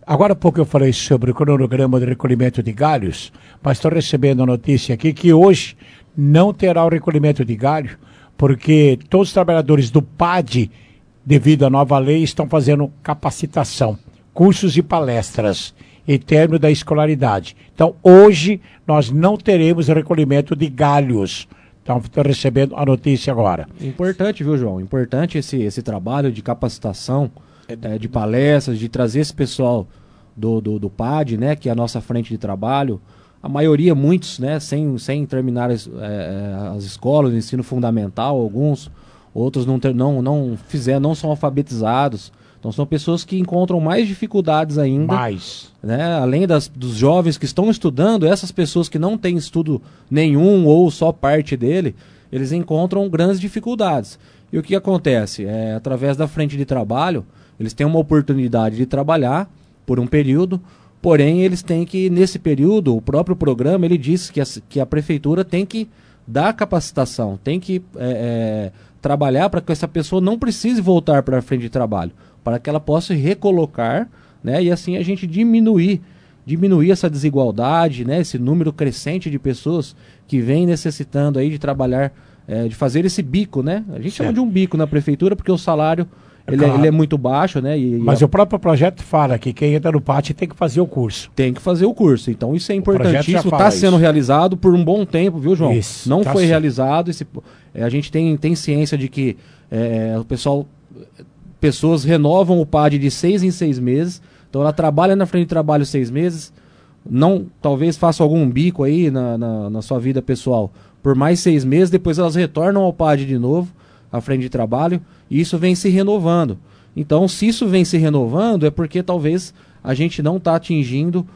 Agora há pouco eu falei sobre o cronograma de recolhimento de galhos, mas estou recebendo a notícia aqui que hoje não terá o recolhimento de galho, porque todos os trabalhadores do P A D, devido à nova lei, estão fazendo capacitação, cursos e palestras e término da escolaridade. Então, hoje, nós não teremos recolhimento de galhos. Então, estou recebendo a notícia agora. Importante, viu, João? Importante esse, esse trabalho de capacitação, é, de palestras, de trazer esse pessoal do, do, do P A D, né, que é a nossa frente de trabalho. A maioria, muitos, né, sem, sem terminar as, é, as escolas, o ensino fundamental, alguns, outros não, ter, não, não fizeram, não são alfabetizados. Então são pessoas que encontram mais dificuldades ainda. Mais. Né? Além das, dos jovens que estão estudando, essas pessoas que não têm estudo nenhum ou só parte dele, eles encontram grandes dificuldades. E o que acontece? É, através da frente de trabalho, eles têm uma oportunidade de trabalhar por um período, porém eles têm que, nesse período, o próprio programa, ele diz que a, que a prefeitura tem que dar capacitação, tem que é, é, trabalhar para que essa pessoa não precise voltar para a frente de trabalho, para que ela possa recolocar, né, e assim a gente diminuir, diminuir essa desigualdade, né, esse número crescente de pessoas que vem necessitando aí de trabalhar, é, de fazer esse bico, né? A gente certo. chama de um bico na prefeitura porque o salário ele, claro. é, ele é muito baixo, né? E, Mas e a... o próprio projeto fala que quem entra no P A T tem que fazer o curso. Tem que fazer o curso, então isso é importantíssimo, está sendo realizado por um bom tempo, viu, João? Isso, Não tá foi sim. realizado, esse, é, a gente tem, tem ciência de que é, o pessoal... pessoas renovam o P A D de seis em seis meses, então ela trabalha na frente de trabalho seis meses, não, talvez faça algum bico aí na, na, na sua vida pessoal por mais seis meses, depois elas retornam ao P A D de novo, à frente de trabalho, e isso vem se renovando. Então, se isso vem se renovando, é porque talvez a gente não está atingindo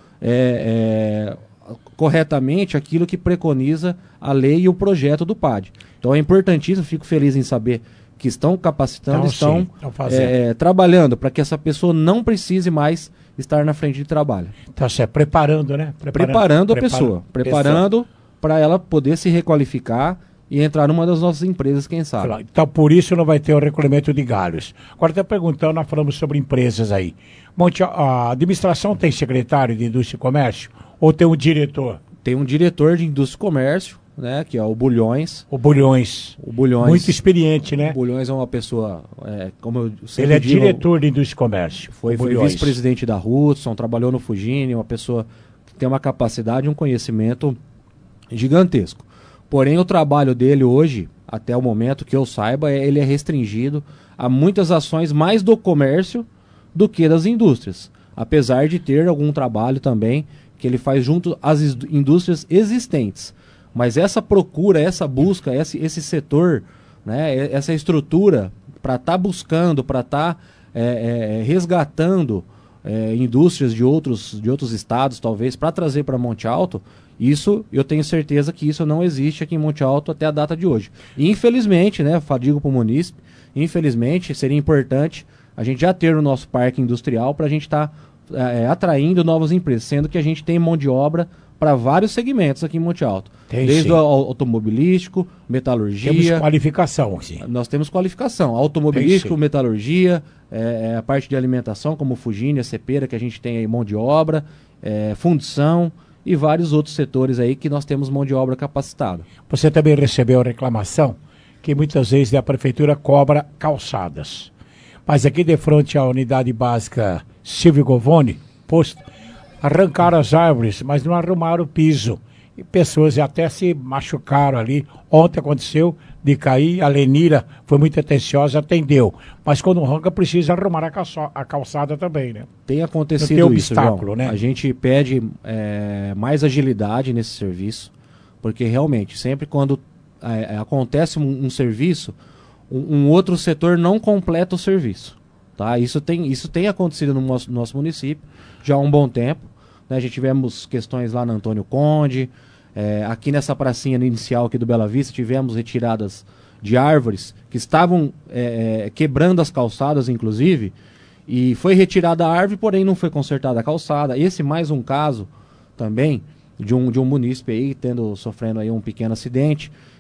é, é, corretamente aquilo que preconiza a lei e o projeto do P A D. Então é importantíssimo, fico feliz em saber que estão capacitando, então, estão, sim, é, trabalhando para que essa pessoa não precise mais estar na frente de trabalho. Então, você é preparando, né? Preparando, preparando a pessoa, preparando para ela poder se requalificar e entrar numa das nossas empresas, quem sabe. Então, por isso não vai ter o recolhimento de galhos. Agora, está perguntando, nós falamos sobre empresas aí. Monte, a administração tem secretário de Indústria e Comércio ou tem um diretor? Tem um diretor de Indústria e Comércio, né, que é o Bulhões. O Bulhões. O Bulhões. Muito experiente, né? O Bulhões é uma pessoa, é, como eu sempre Ele é digo, diretor de Indústria e Comércio. Foi, foi vice-presidente da Hudson, trabalhou no Fugini, uma pessoa que tem uma capacidade e um conhecimento gigantesco. Porém, o trabalho dele hoje, até o momento que eu saiba, é, ele é restringido a muitas ações mais do comércio do que das indústrias. Apesar de ter algum trabalho também que ele faz junto às indústrias existentes. Mas essa procura, essa busca, esse, esse setor, né, essa estrutura para estar tá buscando, para estar tá, é, é, resgatando é, indústrias de outros, de outros estados, talvez, para trazer para Monte Alto, isso eu tenho certeza que isso não existe aqui em Monte Alto até a data de hoje. E infelizmente, né, digo para o munícipe, infelizmente seria importante a gente já ter o nosso parque industrial para a gente estar tá, é, atraindo novas empresas, sendo que a gente tem mão de obra para vários segmentos aqui em Monte Alto. Tem, desde sim. o automobilístico, metalurgia. Temos qualificação, sim. Nós temos qualificação. Automobilístico, tem, metalurgia, é, é, a parte de alimentação, como Fugini, a Cepera, que a gente tem aí mão de obra, é, fundição e vários outros setores aí que nós temos mão de obra capacitada. Você também recebeu reclamação que muitas vezes a prefeitura cobra calçadas. Mas aqui de frente à unidade básica Silvio Govoni, posto, arrancaram as árvores, mas não arrumaram o piso. E pessoas até se machucaram ali. Ontem aconteceu de cair, a Lenira foi muito atenciosa, atendeu. Mas quando arranca, precisa arrumar a, calça, a calçada também, né? Tem acontecido tem isso, obstáculo, João. né? A gente pede é, mais agilidade nesse serviço, porque realmente, sempre quando é, acontece um, um serviço, um, um outro setor não completa o serviço. Tá? Isso, tem, isso tem acontecido no nosso, no nosso município já há um bom tempo. Né? Já tivemos questões lá na Antônio Conde, é, aqui nessa pracinha inicial aqui do Bela Vista, tivemos retiradas de árvores que estavam é, é, quebrando as calçadas, inclusive, e foi retirada a árvore, porém não foi consertada a calçada. Esse mais um caso também de um, de um munícipe aí tendo, sofrendo aí um pequeno acidente,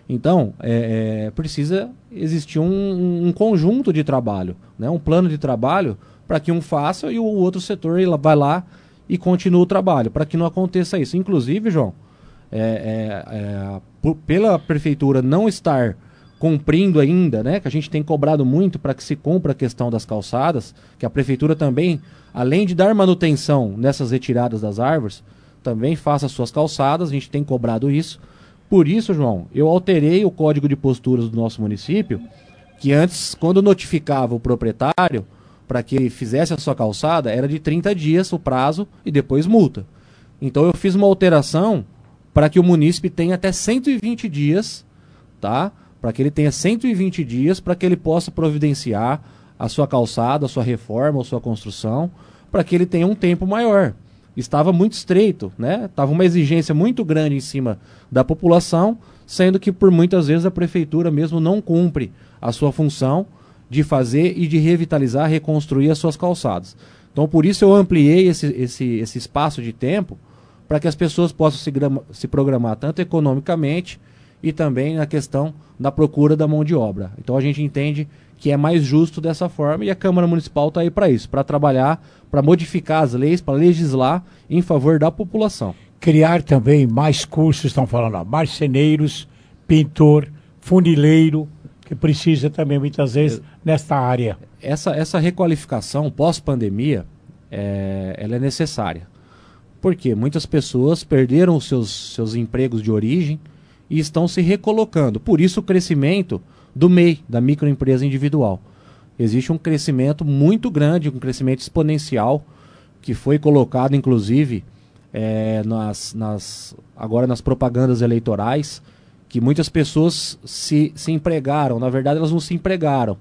Então, é, é, precisa existir um, um conjunto de trabalho, né? Um plano de trabalho para que um faça e o outro setor ele vai lá e continua o trabalho, para que não aconteça isso. Inclusive, João, é, é, é, por, pela prefeitura não estar cumprindo ainda, né, que a gente tem cobrado muito para que se cumpra a questão das calçadas, que a prefeitura também, além de dar manutenção nessas retiradas das árvores, também faça suas calçadas, a gente tem cobrado isso. Por isso, João, eu alterei o código de posturas do nosso município, que antes, quando notificava o proprietário para que ele fizesse a sua calçada, era de trinta dias o prazo e depois multa. Então eu fiz uma alteração para que o munícipe tenha até cento e vinte dias, tá? Para que ele tenha cento e vinte dias para que ele possa providenciar a sua calçada, a sua reforma, a sua construção, para que ele tenha um tempo maior. Estava muito estreito, né? Estava uma exigência muito grande em cima da população, sendo que por muitas vezes a prefeitura mesmo não cumpre a sua função de fazer e de revitalizar, reconstruir as suas calçadas. Então por isso eu ampliei esse, esse, esse espaço de tempo para que as pessoas possam se, se programar tanto economicamente e também na questão da procura da mão de obra. Então a gente entende que é mais justo dessa forma e a Câmara Municipal está aí para isso, para trabalhar, para modificar as leis, para legislar em favor da população. Criar também mais cursos, estão falando, ó, marceneiros, pintor, funileiro, que precisa também muitas vezes nesta área. Essa, essa requalificação pós-pandemia, é, ela é necessária. Porque muitas pessoas perderam os seus, seus empregos de origem e estão se recolocando. Por isso o crescimento do M E I, da microempresa individual. Existe um crescimento muito grande, um crescimento exponencial, que foi colocado inclusive é, nas, nas, agora nas propagandas eleitorais, que muitas pessoas se, se empregaram. Na verdade elas não se empregaram,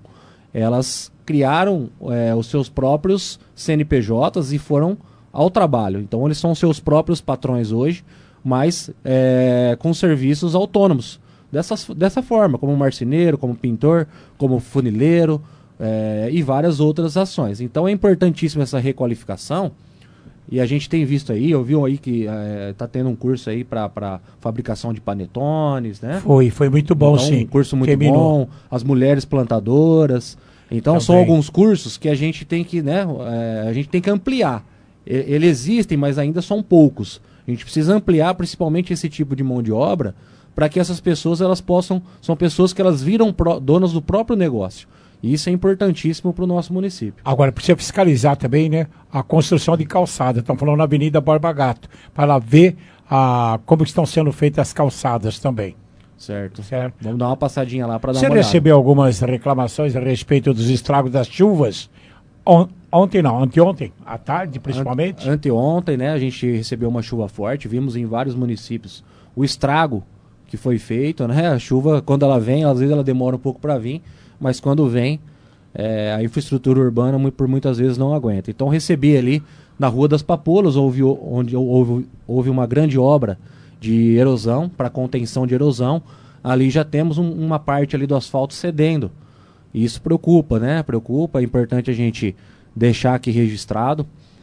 elas criaram é, os seus próprios C N P Js e foram ao trabalho. Então eles são seus próprios patrões hoje, mas é, com serviços autônomos. Dessas, dessa forma, como marceneiro, como pintor, como funileiro é, e várias outras ações. Então é importantíssima essa requalificação e a gente tem visto aí, eu vi aí que está é, tendo um curso aí para fabricação de panetones, né? Foi, foi muito bom, então, sim. Um curso muito Terminou. bom, as mulheres plantadoras. Então Também. São alguns cursos que a gente tem que, né, é, a gente tem que ampliar. E, eles existem, mas ainda são poucos. A gente precisa ampliar principalmente esse tipo de mão de obra para que essas pessoas elas possam, são pessoas que elas viram pro, donas do próprio negócio. E isso é importantíssimo para o nosso município. Agora, precisa fiscalizar também, né, a construção de calçada. Estão falando na Avenida Borba Gato, para lá ver a, como estão sendo feitas as calçadas também. Certo. certo. Vamos dar uma passadinha lá para dar Você uma olhada. Você recebeu algumas reclamações a respeito dos estragos das chuvas? On, ontem não, anteontem, à tarde principalmente? Ante, anteontem, né, a gente recebeu uma chuva forte, vimos em vários municípios o estrago que foi feito, né? A chuva, quando ela vem, às vezes ela demora um pouco para vir, mas quando vem, é, a infraestrutura urbana por muitas vezes não aguenta. Então recebi ali na Rua das Papoulas, houve, onde houve, houve uma grande obra de erosão, para contenção de erosão. Ali já temos um, uma parte ali do asfalto cedendo. E isso preocupa, né? Preocupa, é importante a gente deixar aqui registrado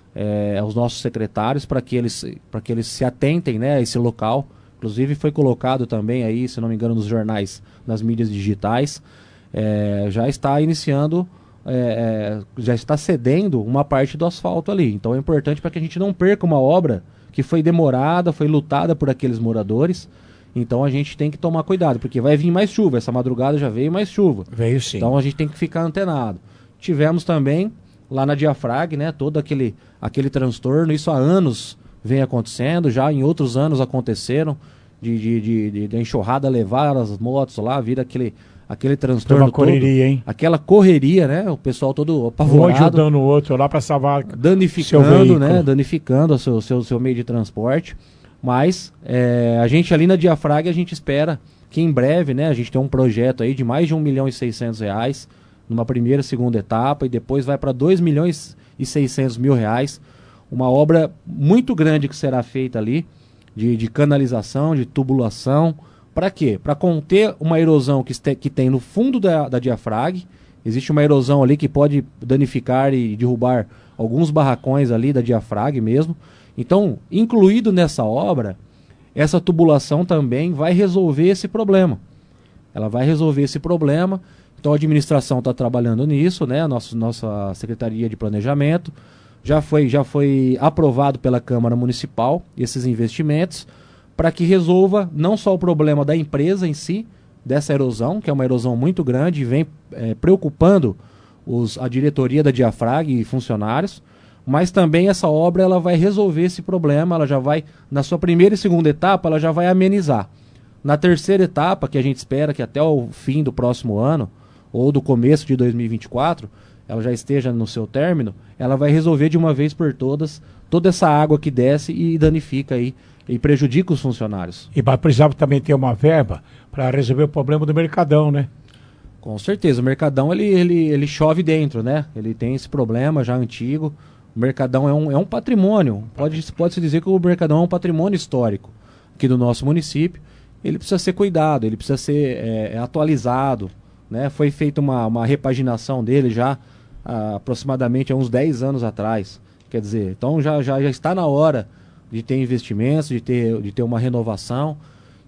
é, aos nossos secretários para que eles, para que eles se atentem, né, a esse local. Inclusive foi colocado também aí, se não me engano, nos jornais, nas mídias digitais, é, já está iniciando, é, é, já está cedendo uma parte do asfalto ali. Então é importante para que a gente não perca uma obra que foi demorada, foi lutada por aqueles moradores. Então a gente tem que tomar cuidado, porque vai vir mais chuva. Essa madrugada já veio mais chuva. Veio sim. Então a gente tem que ficar antenado. Tivemos também, lá na Diafrag, né, todo aquele, aquele transtorno. Isso há anos vem acontecendo, já em outros anos aconteceram, de, de, de, de, de enxurrada levar as motos lá, vira aquele, aquele transtorno uma correria, todo, hein? Aquela correria, né? O pessoal todo apavorado. Um ajudando o outro lá para salvar danificando, né? Danificando o seu, seu, seu meio de transporte. Mas é, a gente ali na Diafrag, a gente espera que em breve, né? A gente tem um projeto aí de mais de um milhão e seiscentos reais numa primeira e segunda etapa, e depois vai para dois milhões e seiscentos mil reais. Uma obra muito grande que será feita ali, de, de canalização, de tubulação. Para quê? Para conter uma erosão que, este, que tem no fundo da, da Diafrag. Existe uma erosão ali que pode danificar e derrubar alguns barracões ali da Diafrag mesmo. Então, incluído nessa obra, essa tubulação também vai resolver esse problema. ela vai resolver esse problema. Então a administração está trabalhando nisso, né? Nossa, nossa Secretaria de Planejamento já foi, já foi aprovado pela Câmara Municipal esses investimentos para que resolva não só o problema da empresa em si, dessa erosão, que é uma erosão muito grande e vem é, preocupando os, a diretoria da Diafrag e funcionários, mas também essa obra ela vai resolver esse problema, ela já vai, na sua primeira e segunda etapa, ela já vai amenizar. Na terceira etapa, que a gente espera que até o fim do próximo ano, ou do começo de dois mil e vinte e quatro, ela já esteja no seu término, ela vai resolver de uma vez por todas toda essa água que desce e danifica aí, e prejudica os funcionários. E vai precisar também ter uma verba para resolver o problema do Mercadão, né? Com certeza, o Mercadão ele, ele, ele chove dentro, né? Ele tem esse problema já antigo. O Mercadão é um, é um patrimônio, pode, pode-se dizer que o Mercadão é um patrimônio histórico aqui do nosso município. Ele precisa ser cuidado, ele precisa ser é, atualizado, né? Foi feita uma, uma repaginação dele já ah, aproximadamente há uns dez anos atrás. Quer dizer, então já, já, já está na hora de ter investimentos, de ter, de ter uma renovação.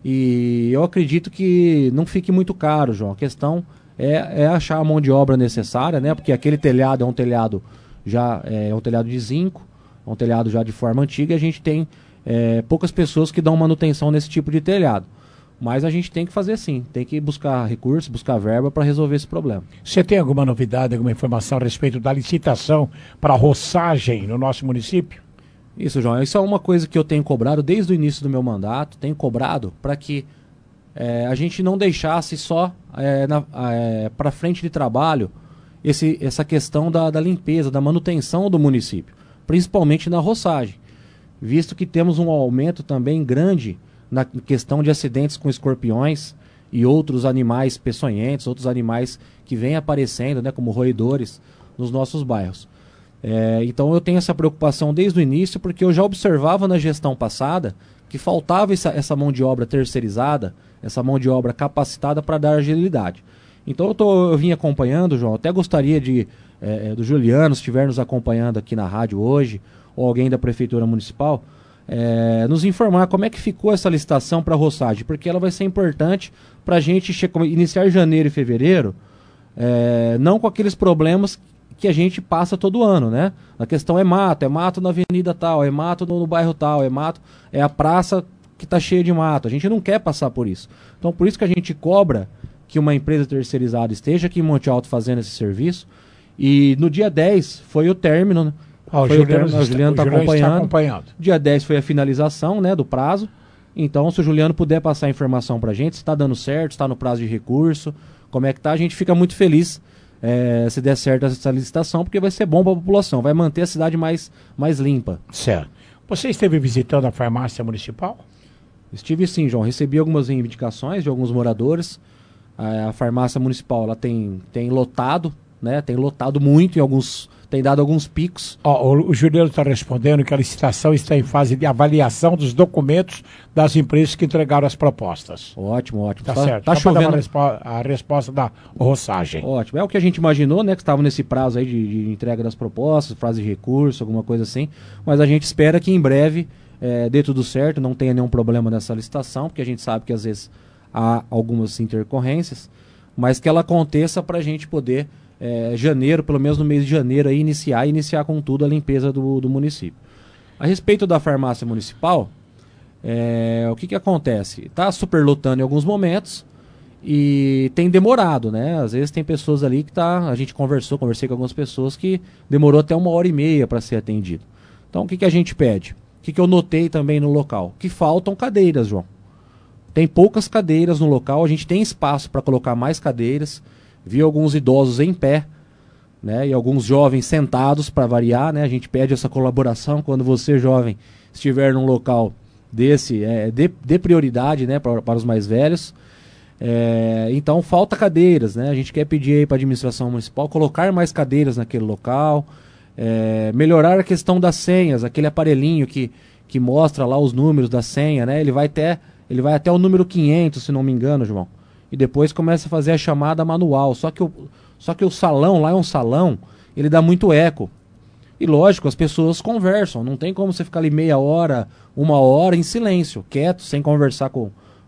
E eu acredito que não fique muito caro, João. A questão é, é achar a mão de obra necessária, né? Porque aquele telhado é um telhado já é, é um telhado de zinco, é um telhado já de forma antiga, e a gente tem é, poucas pessoas que dão manutenção nesse tipo de telhado. Mas a gente tem que fazer sim, tem que buscar recursos, buscar verba para resolver esse problema. Você tem alguma novidade, alguma informação a respeito da licitação para roçagem no nosso município? Isso, João, isso é uma coisa que eu tenho cobrado desde o início do meu mandato, tenho cobrado para que é, a gente não deixasse só é, é, para frente de trabalho esse, essa questão da, da limpeza, da manutenção do município, principalmente na roçagem, visto que temos um aumento também grande na questão de acidentes com escorpiões e outros animais peçonhentos, outros animais que vêm aparecendo, né, como roedores, nos nossos bairros. É, então eu tenho essa preocupação desde o início, porque eu já observava na gestão passada que faltava essa, essa mão de obra terceirizada, essa mão de obra capacitada para dar agilidade. Então eu, tô, eu vim acompanhando, João, até gostaria de é, do Juliano, se estiver nos acompanhando aqui na rádio hoje, ou alguém da Prefeitura Municipal, É, nos informar como é que ficou essa licitação para roçagem, porque ela vai ser importante para a gente iniciar janeiro e fevereiro, é, não com aqueles problemas que a gente passa todo ano, né? A questão é mato, é mato na avenida tal, é mato no, no bairro tal, é mato, é a praça que está cheia de mato. A gente não quer passar por isso. Então por isso que a gente cobra que uma empresa terceirizada esteja aqui em Monte Alto fazendo esse serviço. E no dia dez foi o término, né? Ah, o foi Juliano, o, termo, o Juliano está acompanhando. acompanhando. Dia dez foi a finalização, né, do prazo. Então, se o Juliano puder passar a informação para a gente, se está dando certo, se está no prazo de recurso, como é que tá, a gente fica muito feliz é, se der certo essa licitação, porque vai ser bom para a população, vai manter a cidade mais, mais limpa. Certo. Você esteve visitando a farmácia municipal? Estive sim, João. Recebi algumas reivindicações de alguns moradores. A, a farmácia municipal ela tem, tem lotado, né, tem lotado muito em alguns... tem dado alguns picos. Oh, o, o Juliano está respondendo que a licitação está em fase de avaliação dos documentos das empresas que entregaram as propostas. Ótimo, ótimo. Tá, tá certo. Tá Só para dar chovendo... uma respo a resposta da roçagem. Ótimo. É o que a gente imaginou, né? Que estava nesse prazo aí de, de entrega das propostas, prazo de recurso, alguma coisa assim. Mas a gente espera que em breve é, dê tudo certo, não tenha nenhum problema nessa licitação, porque a gente sabe que às vezes há algumas intercorrências, mas que ela aconteça para a gente poder... É, janeiro, pelo menos no mês de janeiro, aí, iniciar iniciar com tudo a limpeza do, do município. A respeito da farmácia municipal, é, o que, que acontece? Está superlotando em alguns momentos e tem demorado, né? Às vezes tem pessoas ali que tá, a gente conversou, conversei com algumas pessoas que demorou até uma hora e meia para ser atendido. Então o que, que a gente pede? O que, que eu notei também no local? Que faltam cadeiras, João. Tem poucas cadeiras no local, a gente tem espaço para colocar mais cadeiras. Vi alguns idosos em pé, né, e alguns jovens sentados para variar, né? A gente pede essa colaboração quando você, jovem, estiver num local desse, é, dê, dê prioridade, né, pra, para os mais velhos. É, então falta cadeiras, né? A gente quer pedir aí para a administração municipal colocar mais cadeiras naquele local, é, melhorar a questão das senhas, aquele aparelhinho que, que mostra lá os números da senha, né? Ele vai até, ele vai até o número quinhentos, se não me engano, João. E depois começa a fazer a chamada manual. Só que, o, só que o salão lá é um salão, ele dá muito eco. E lógico, as pessoas conversam. Não tem como você ficar ali meia hora, uma hora em silêncio, quieto, sem conversar com,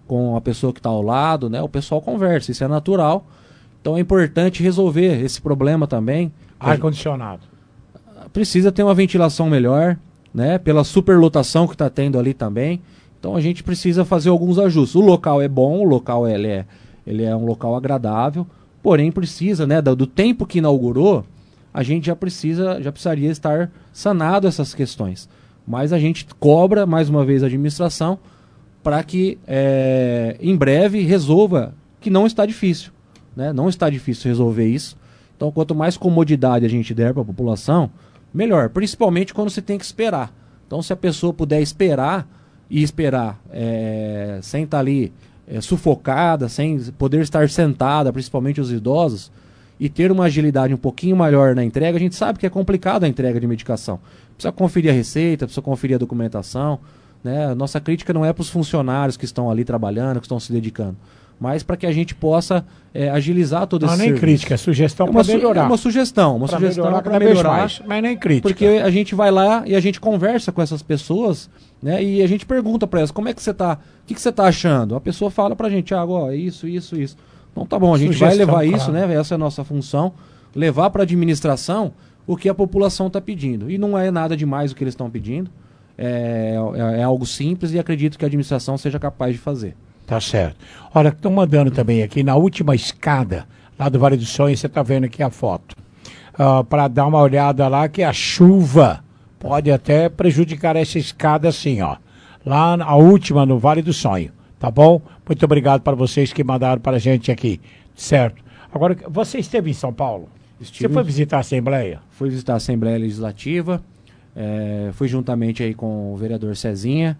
com a pessoa que está ao lado, né? O pessoal conversa, isso é natural. Então é importante resolver esse problema também. Ar-condicionado. Precisa ter uma ventilação melhor, né? Pela superlotação que está tendo ali também. Então a gente precisa fazer alguns ajustes. O local é bom, o local ele é, ele é um local agradável, porém precisa, né? Do, do tempo que inaugurou, a gente já precisa, já precisaria estar sanado essas questões. Mas a gente cobra, mais uma vez, a administração para que é, em breve resolva, que não está difícil. Né? Não está difícil resolver isso. Então, quanto mais comodidade a gente der para a população, melhor. Principalmente quando você tem que esperar. Então, se a pessoa puder esperar, e esperar é, sem estar ali é, sufocada, sem poder estar sentada, principalmente os idosos, e ter uma agilidade um pouquinho maior na entrega, a gente sabe que é complicado a entrega de medicação. Precisa conferir a receita, precisa conferir a documentação. Né? Nossa crítica não é para os funcionários que estão ali trabalhando, que estão se dedicando, mas para que a gente possa é, agilizar todo não, esse nem serviço. crítica, é sugestão é uma para melhorar. É uma sugestão, uma pra sugestão melhorar para cada vez melhorar, mais, mas nem crítica. Porque a gente vai lá e a gente conversa com essas pessoas, né, e a gente pergunta para elas, como é que você está, o que, que você está achando? A pessoa fala para a gente, ah, ó, isso, isso, isso. Então tá bom, a gente Sugestão, vai levar claro. isso, né, essa é a nossa função, levar para a administração o que a população está pedindo. E não é nada demais o que eles estão pedindo, é, é, é algo simples e acredito que a administração seja capaz de fazer. Tá certo. Olha, estão mandando também aqui, na última escada, lá do Vale do Sonho, você está vendo aqui a foto, uh, para dar uma olhada lá, que a chuva pode até prejudicar essa escada assim, ó. Lá a última, no Vale do Sonho, tá bom? Muito obrigado para vocês que mandaram para a gente aqui, certo? Agora, você esteve em São Paulo? Estive... Você foi visitar a Assembleia? Fui visitar a Assembleia Legislativa, é, fui juntamente aí com o vereador Cezinha,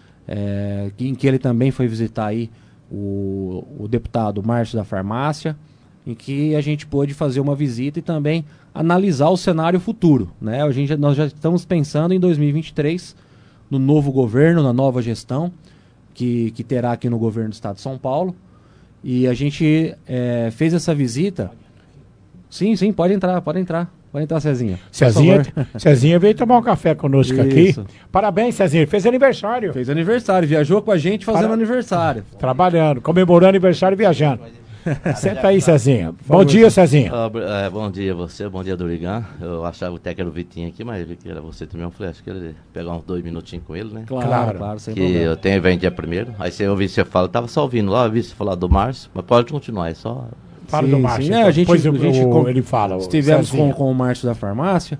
É, em que ele também foi visitar aí o, o deputado Márcio da Farmácia, em que a gente pôde fazer uma visita e também analisar o cenário futuro. Né? A gente, nós já estamos pensando em dois mil e vinte e três, no novo governo, na nova gestão que, que terá aqui no governo do estado de São Paulo. E a gente é, fez essa visita. Sim, sim, pode entrar, pode entrar. Pode entrar, Cezinha. Cezinha, Cezinha veio tomar um café conosco Isso. aqui. Parabéns, Cezinha. Fez aniversário. Fez aniversário. Viajou com a gente fazendo Para... aniversário. Trabalhando, comemorando aniversário e viajando. Senta aí, Cezinha. Bom dia, Cezinha. Uh, é, bom dia a você, bom dia, Dorigan. Eu achava até que era o Vitinho aqui, mas vi que era você também. Eu falei, acho que ele pegar uns dois minutinhos com ele, né? Claro, claro, claro sem que problema. Eu tenho evento dia primeiro. Aí você ouvi você falar, eu tava só ouvindo lá, eu ouvi você falar do Márcio, mas pode continuar, é só... Fala sim, do Márcio. Sim, então. é, a gente, Depois a o, gente o, com, ele fala. Estivemos com, com o Márcio da Farmácia,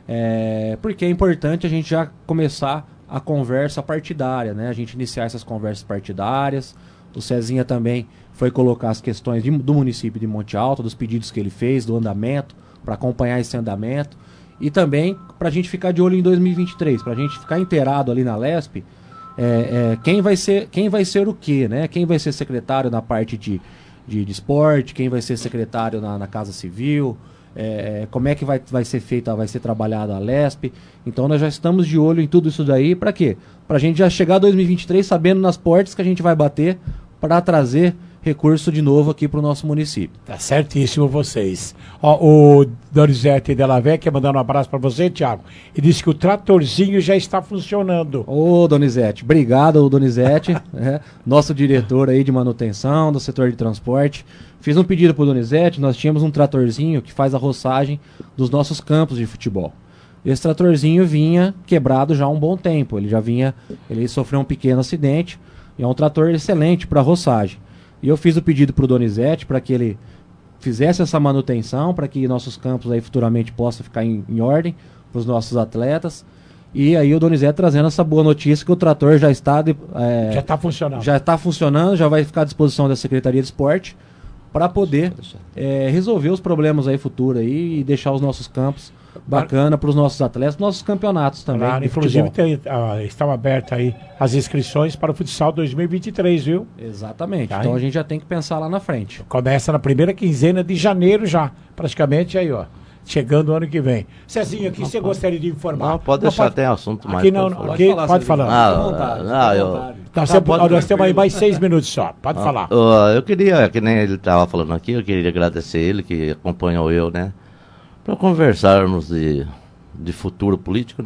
é, porque é importante a gente já começar a conversa partidária, né? A gente iniciar essas conversas partidárias. O Cezinha também foi colocar as questões de, do município de Monte Alto, dos pedidos que ele fez, do andamento, para acompanhar esse andamento. E também para a gente ficar de olho em dois mil e vinte e três, para a gente ficar inteirado ali na Lesp, é, é, quem, vai ser, quem vai ser o quê, né? Quem vai ser secretário na parte de... De, de esporte, quem vai ser secretário na, na Casa Civil, é, como é que vai, vai ser feita, vai ser trabalhada a Lesp. Então nós já estamos de olho em tudo isso daí, para quê? Para a gente já chegar a dois mil e vinte e três sabendo nas portas que a gente vai bater para trazer recurso de novo aqui para o nosso município. Tá certíssimo vocês. Ó, o Donizete Della Vecchia mandando um abraço para você, Thiago, e disse que o tratorzinho já está funcionando. Ô, Donizete, obrigado, Donizete, é, nosso diretor aí de manutenção do setor de transporte. Fiz um pedido para o Donizete, nós tínhamos um tratorzinho que faz a roçagem dos nossos campos de futebol. Esse tratorzinho vinha quebrado já há um bom tempo, ele já vinha, ele sofreu um pequeno acidente, e é um trator excelente para roçagem. E eu fiz o pedido para o Donizete para que ele fizesse essa manutenção, para que nossos campos aí futuramente possam ficar em, em ordem para os nossos atletas. E aí o Donizete trazendo essa boa notícia que o trator já está de, é, já está funcionando. Já está funcionando, já vai ficar à disposição da Secretaria de Esporte para poder é, resolver os problemas aí futuros aí e deixar os nossos campos bacana para os nossos atletas, nossos campeonatos também. Claro, inclusive tem, uh, estão abertas aí as inscrições para o futsal dois mil e vinte e três, viu? Exatamente. Tá, então hein? a gente já tem que pensar lá na frente. Começa na primeira quinzena de janeiro já, praticamente aí, ó. Chegando o ano que vem. Cezinho, aqui você gostaria de informar? Não, pode não, deixar pode... até assunto mais. Aqui não, pode aqui falar, pode falar. Ah, vontade, não, eu... Nós, Tá, sempre, pode nós temos aí mais seis minutos só. Pode ah, falar. Uh, eu queria, que nem ele estava falando aqui, eu queria agradecer ele que acompanhou eu, né? Para conversarmos de, de futuro político, né?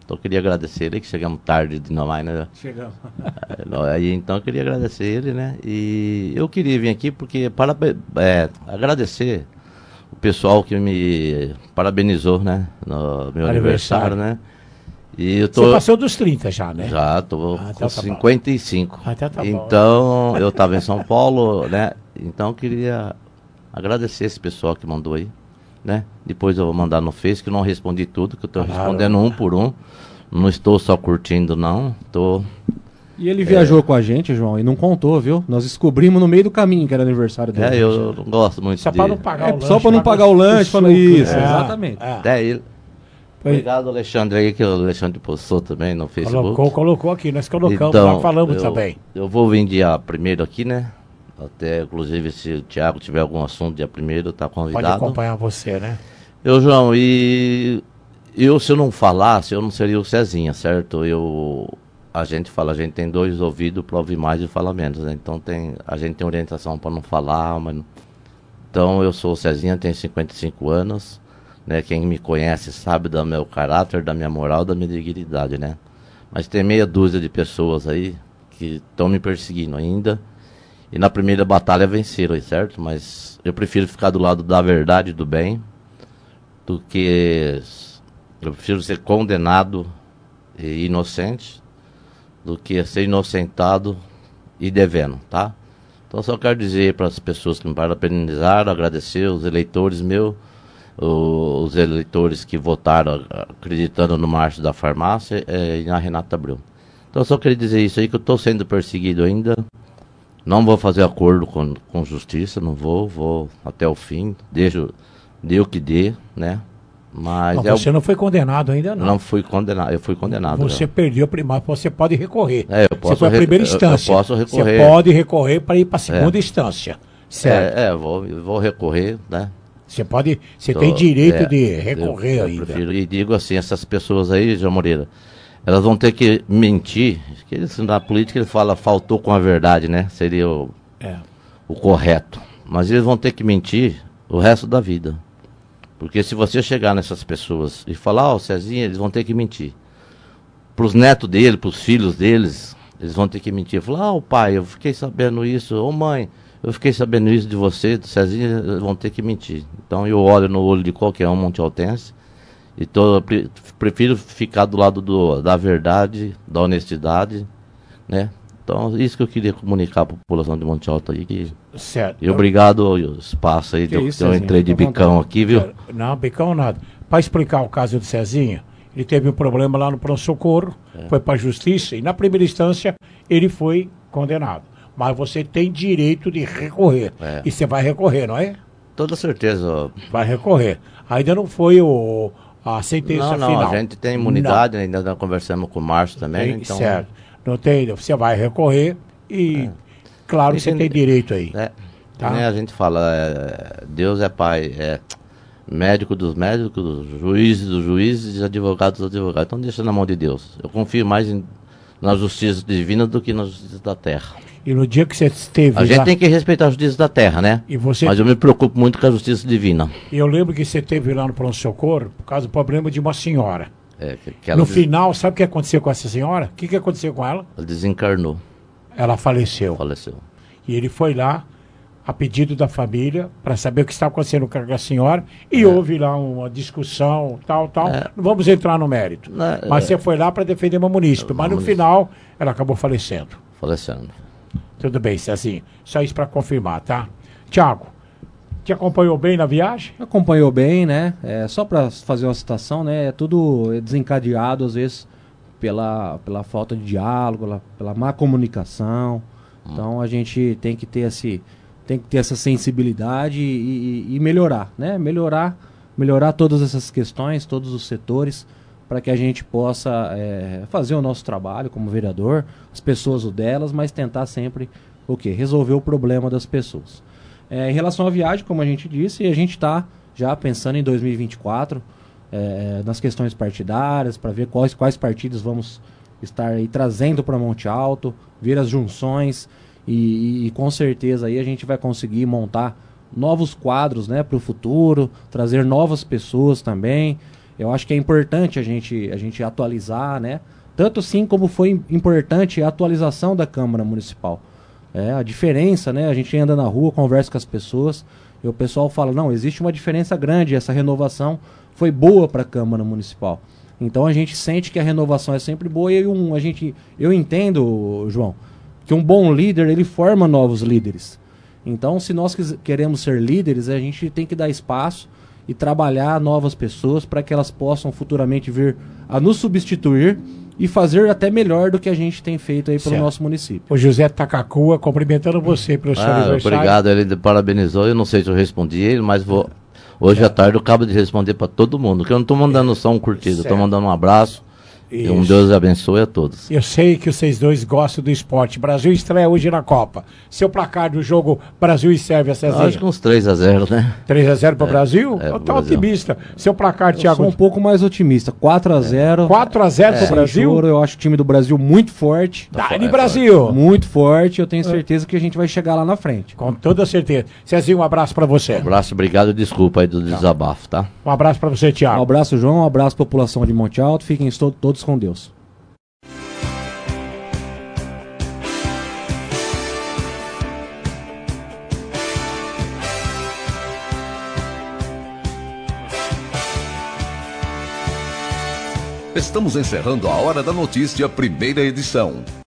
Então eu queria agradecer ele, que chegamos tarde de nós, né? Chegamos. Aí, então eu queria agradecer ele, né? E eu queria vir aqui porque para é, agradecer o pessoal que me parabenizou, né? No meu aniversário, aniversário né? E eu tô... Você passou dos trinta já, né? Já, tô ah, com tá cinquenta e cinco. Ah, tá, tá então, bom. eu estava em São Paulo, né? Então eu queria agradecer esse pessoal que mandou aí, né? Depois eu vou mandar no Face, que eu não respondi tudo, que eu estou claro. respondendo um por um. Não estou só curtindo, não. Tô... E ele viajou é... com a gente, João, e não contou, viu? Nós descobrimos no meio do caminho que era aniversário dele. É, eu não gosto muito só de... para não pagar é, o lanche. Só para não pagar o lanche. Pra... Isso, é, exatamente. É. Até ele... Obrigado, Alexandre, aí, que o Alexandre postou também no Facebook. Colocou, colocou aqui, nós colocamos, então, lá falamos eu, também. Eu vou vir dia primeiro aqui, né? Até, inclusive, se o Thiago tiver algum assunto dia primeiro, tá convidado. Pode acompanhar você, né? Eu, João, e eu, se eu não falasse, eu não seria o Cezinha, certo? Eu, a gente fala, a gente tem dois ouvidos para ouvir mais e falar menos, né? Então, tem, a gente tem orientação para não falar, mas... Então, eu sou o Cezinha, tenho cinquenta e cinco anos, né? Quem me conhece sabe do meu caráter, da minha moral, da minha dignidade, né? Mas tem meia dúzia de pessoas aí que estão me perseguindo ainda. E na primeira batalha venceram, certo? Mas eu prefiro ficar do lado da verdade e do bem do que... Eu prefiro ser condenado e inocente do que ser inocentado e devendo, tá? Então só quero dizer para as pessoas que me parabenizaram, agradecer os eleitores meus, os eleitores que votaram acreditando no Março da Farmácia é, e na Renata Abreu. Então só queria dizer isso aí, que eu estou sendo perseguido ainda. Não vou fazer acordo com, com justiça, não vou, vou até o fim, deixo, dê o que dê, né? Mas não, é você o... não foi condenado ainda, não. Não fui condenado, eu fui condenado. Você já. perdeu a primária, você pode recorrer. É, eu posso você foi a re... primeira eu, instância. Eu posso recorrer. Você pode recorrer para ir para a segunda é. instância. Certo? É, é vou, vou recorrer, né? Você pode, você Tô, tem direito é, de recorrer eu, eu ainda. Prefiro, e digo assim, essas pessoas aí, João Moreira, elas vão ter que mentir. Que eles, na política ele fala, faltou com a verdade, né? Seria o, é. o correto. Mas eles vão ter que mentir o resto da vida. Porque se você chegar nessas pessoas e falar, ó, oh, Cezinha, eles vão ter que mentir. Para os netos dele, para os filhos deles, eles vão ter que mentir. Falar, ah, oh, pai, eu fiquei sabendo isso. Ô, oh, mãe, eu fiquei sabendo isso de você, do Cezinha, eles vão ter que mentir. Então eu olho no olho de qualquer um montealtense e tô, prefiro ficar do lado do, da verdade, da honestidade, né? Então, isso que eu queria comunicar à população de Monte Alto aí. Que... Certo. E obrigado ao espaço aí, que eu, isso, eu entrei de bicão aqui, viu? Não, bicão nada. Para explicar o caso do Cezinha, ele teve um problema lá no pronto-socorro, é. foi para a justiça e na primeira instância ele foi condenado. Mas você tem direito de recorrer. É. E você vai recorrer, não é? Toda certeza. Vai recorrer. Ainda não foi o, a sentença não, não, final. A gente tem imunidade, não. Ainda conversamos com o Márcio também. Tem, então... Certo. Não tem, você vai recorrer e, é. claro, e você tem, tem direito aí. É, tá? A gente fala, é, Deus é pai, é médico dos médicos, juízes dos juízes e advogados dos advogados. Então deixa na mão de Deus. Eu confio mais em, na justiça divina do que na justiça da terra. E no dia que você esteve A lá... gente tem que respeitar a justiça da terra, né? E você... Mas eu me preocupo muito com a justiça divina. E eu lembro que você esteve lá no pronto-socorro por causa do problema de uma senhora. É, que, que ela no des... final, sabe o que aconteceu com essa senhora? O que, que aconteceu com ela? Ela desencarnou. Ela faleceu. Faleceu. E ele foi lá, a pedido da família, para saber o que estava acontecendo com a senhora, e é. houve lá uma discussão, tal, tal. É. Não vamos entrar no mérito. Não, mas é. você foi lá para defender uma munícipe, mas no final, ela acabou falecendo. Falecendo. Tudo bem, Cezinha. Só isso para confirmar, tá? Tiago, te acompanhou bem na viagem? Acompanhou bem, né? É, só para fazer uma citação, né? É tudo desencadeado, às vezes, pela, pela falta de diálogo, pela, pela má comunicação. Hum. Então, a gente tem que ter, esse, tem que ter essa sensibilidade e, e, e melhorar, né? Melhorar, melhorar todas essas questões, todos os setores, para que a gente possa é, fazer o nosso trabalho como vereador, as pessoas o delas, mas tentar sempre o quê? Resolver o problema das pessoas. É, em relação à viagem, como a gente disse, a gente está já pensando em dois mil e vinte e quatro, é, nas questões partidárias, para ver quais, quais partidos vamos estar aí trazendo para Monte Alto, ver as junções e, e, e com certeza aí a gente vai conseguir montar novos quadros, né, para o futuro, trazer novas pessoas também. Eu acho que é importante a gente, a gente atualizar, né? Tanto sim como foi importante a atualização da Câmara Municipal. É, a diferença, né? A gente anda na rua, conversa com as pessoas e o pessoal fala, não, existe uma diferença grande, essa renovação foi boa para a Câmara Municipal. Então a gente sente que a renovação é sempre boa e um, a gente, eu entendo, João, que um bom líder, ele forma novos líderes. Então, se nós quis, queremos ser líderes, a gente tem que dar espaço e trabalhar novas pessoas para que elas possam futuramente vir a nos substituir e fazer até melhor do que a gente tem feito aí pelo Certo. nosso município. O José Takakua cumprimentando você pelo seu Ah, aniversário. obrigado, ele parabenizou, eu não sei se eu respondi ele, mas vou... Hoje à tarde eu acabo de responder para todo mundo, que eu não estou mandando só um curtido, estou Certo. mandando um abraço. E um Isso. Deus abençoe a todos. Eu sei que vocês dois gostam do esporte. Brasil estreia hoje na Copa. Seu placar do jogo Brasil e Sérvia, Cezinha? Acho que uns três a zero, né? três a zero para o É, Brasil? é, Eu pro tô Brasil. otimista. Seu placar, Eu Thiago? sou um pouco mais otimista. quatro a zero. quatro a zero pro Sem Brasil? choro, eu acho o time do Brasil muito forte. Dá-lhe Brasil! Muito forte. Eu tenho certeza que a gente vai chegar lá na frente. Com toda certeza. Cezinha, um abraço para você. Um abraço, obrigado e desculpa aí do desabafo, tá? Um abraço para você, Um Thiago. abraço, João. Um abraço, população de Monte Alto. Fiquem to- todos com Deus. Estamos encerrando a Hora da Notícia, primeira edição.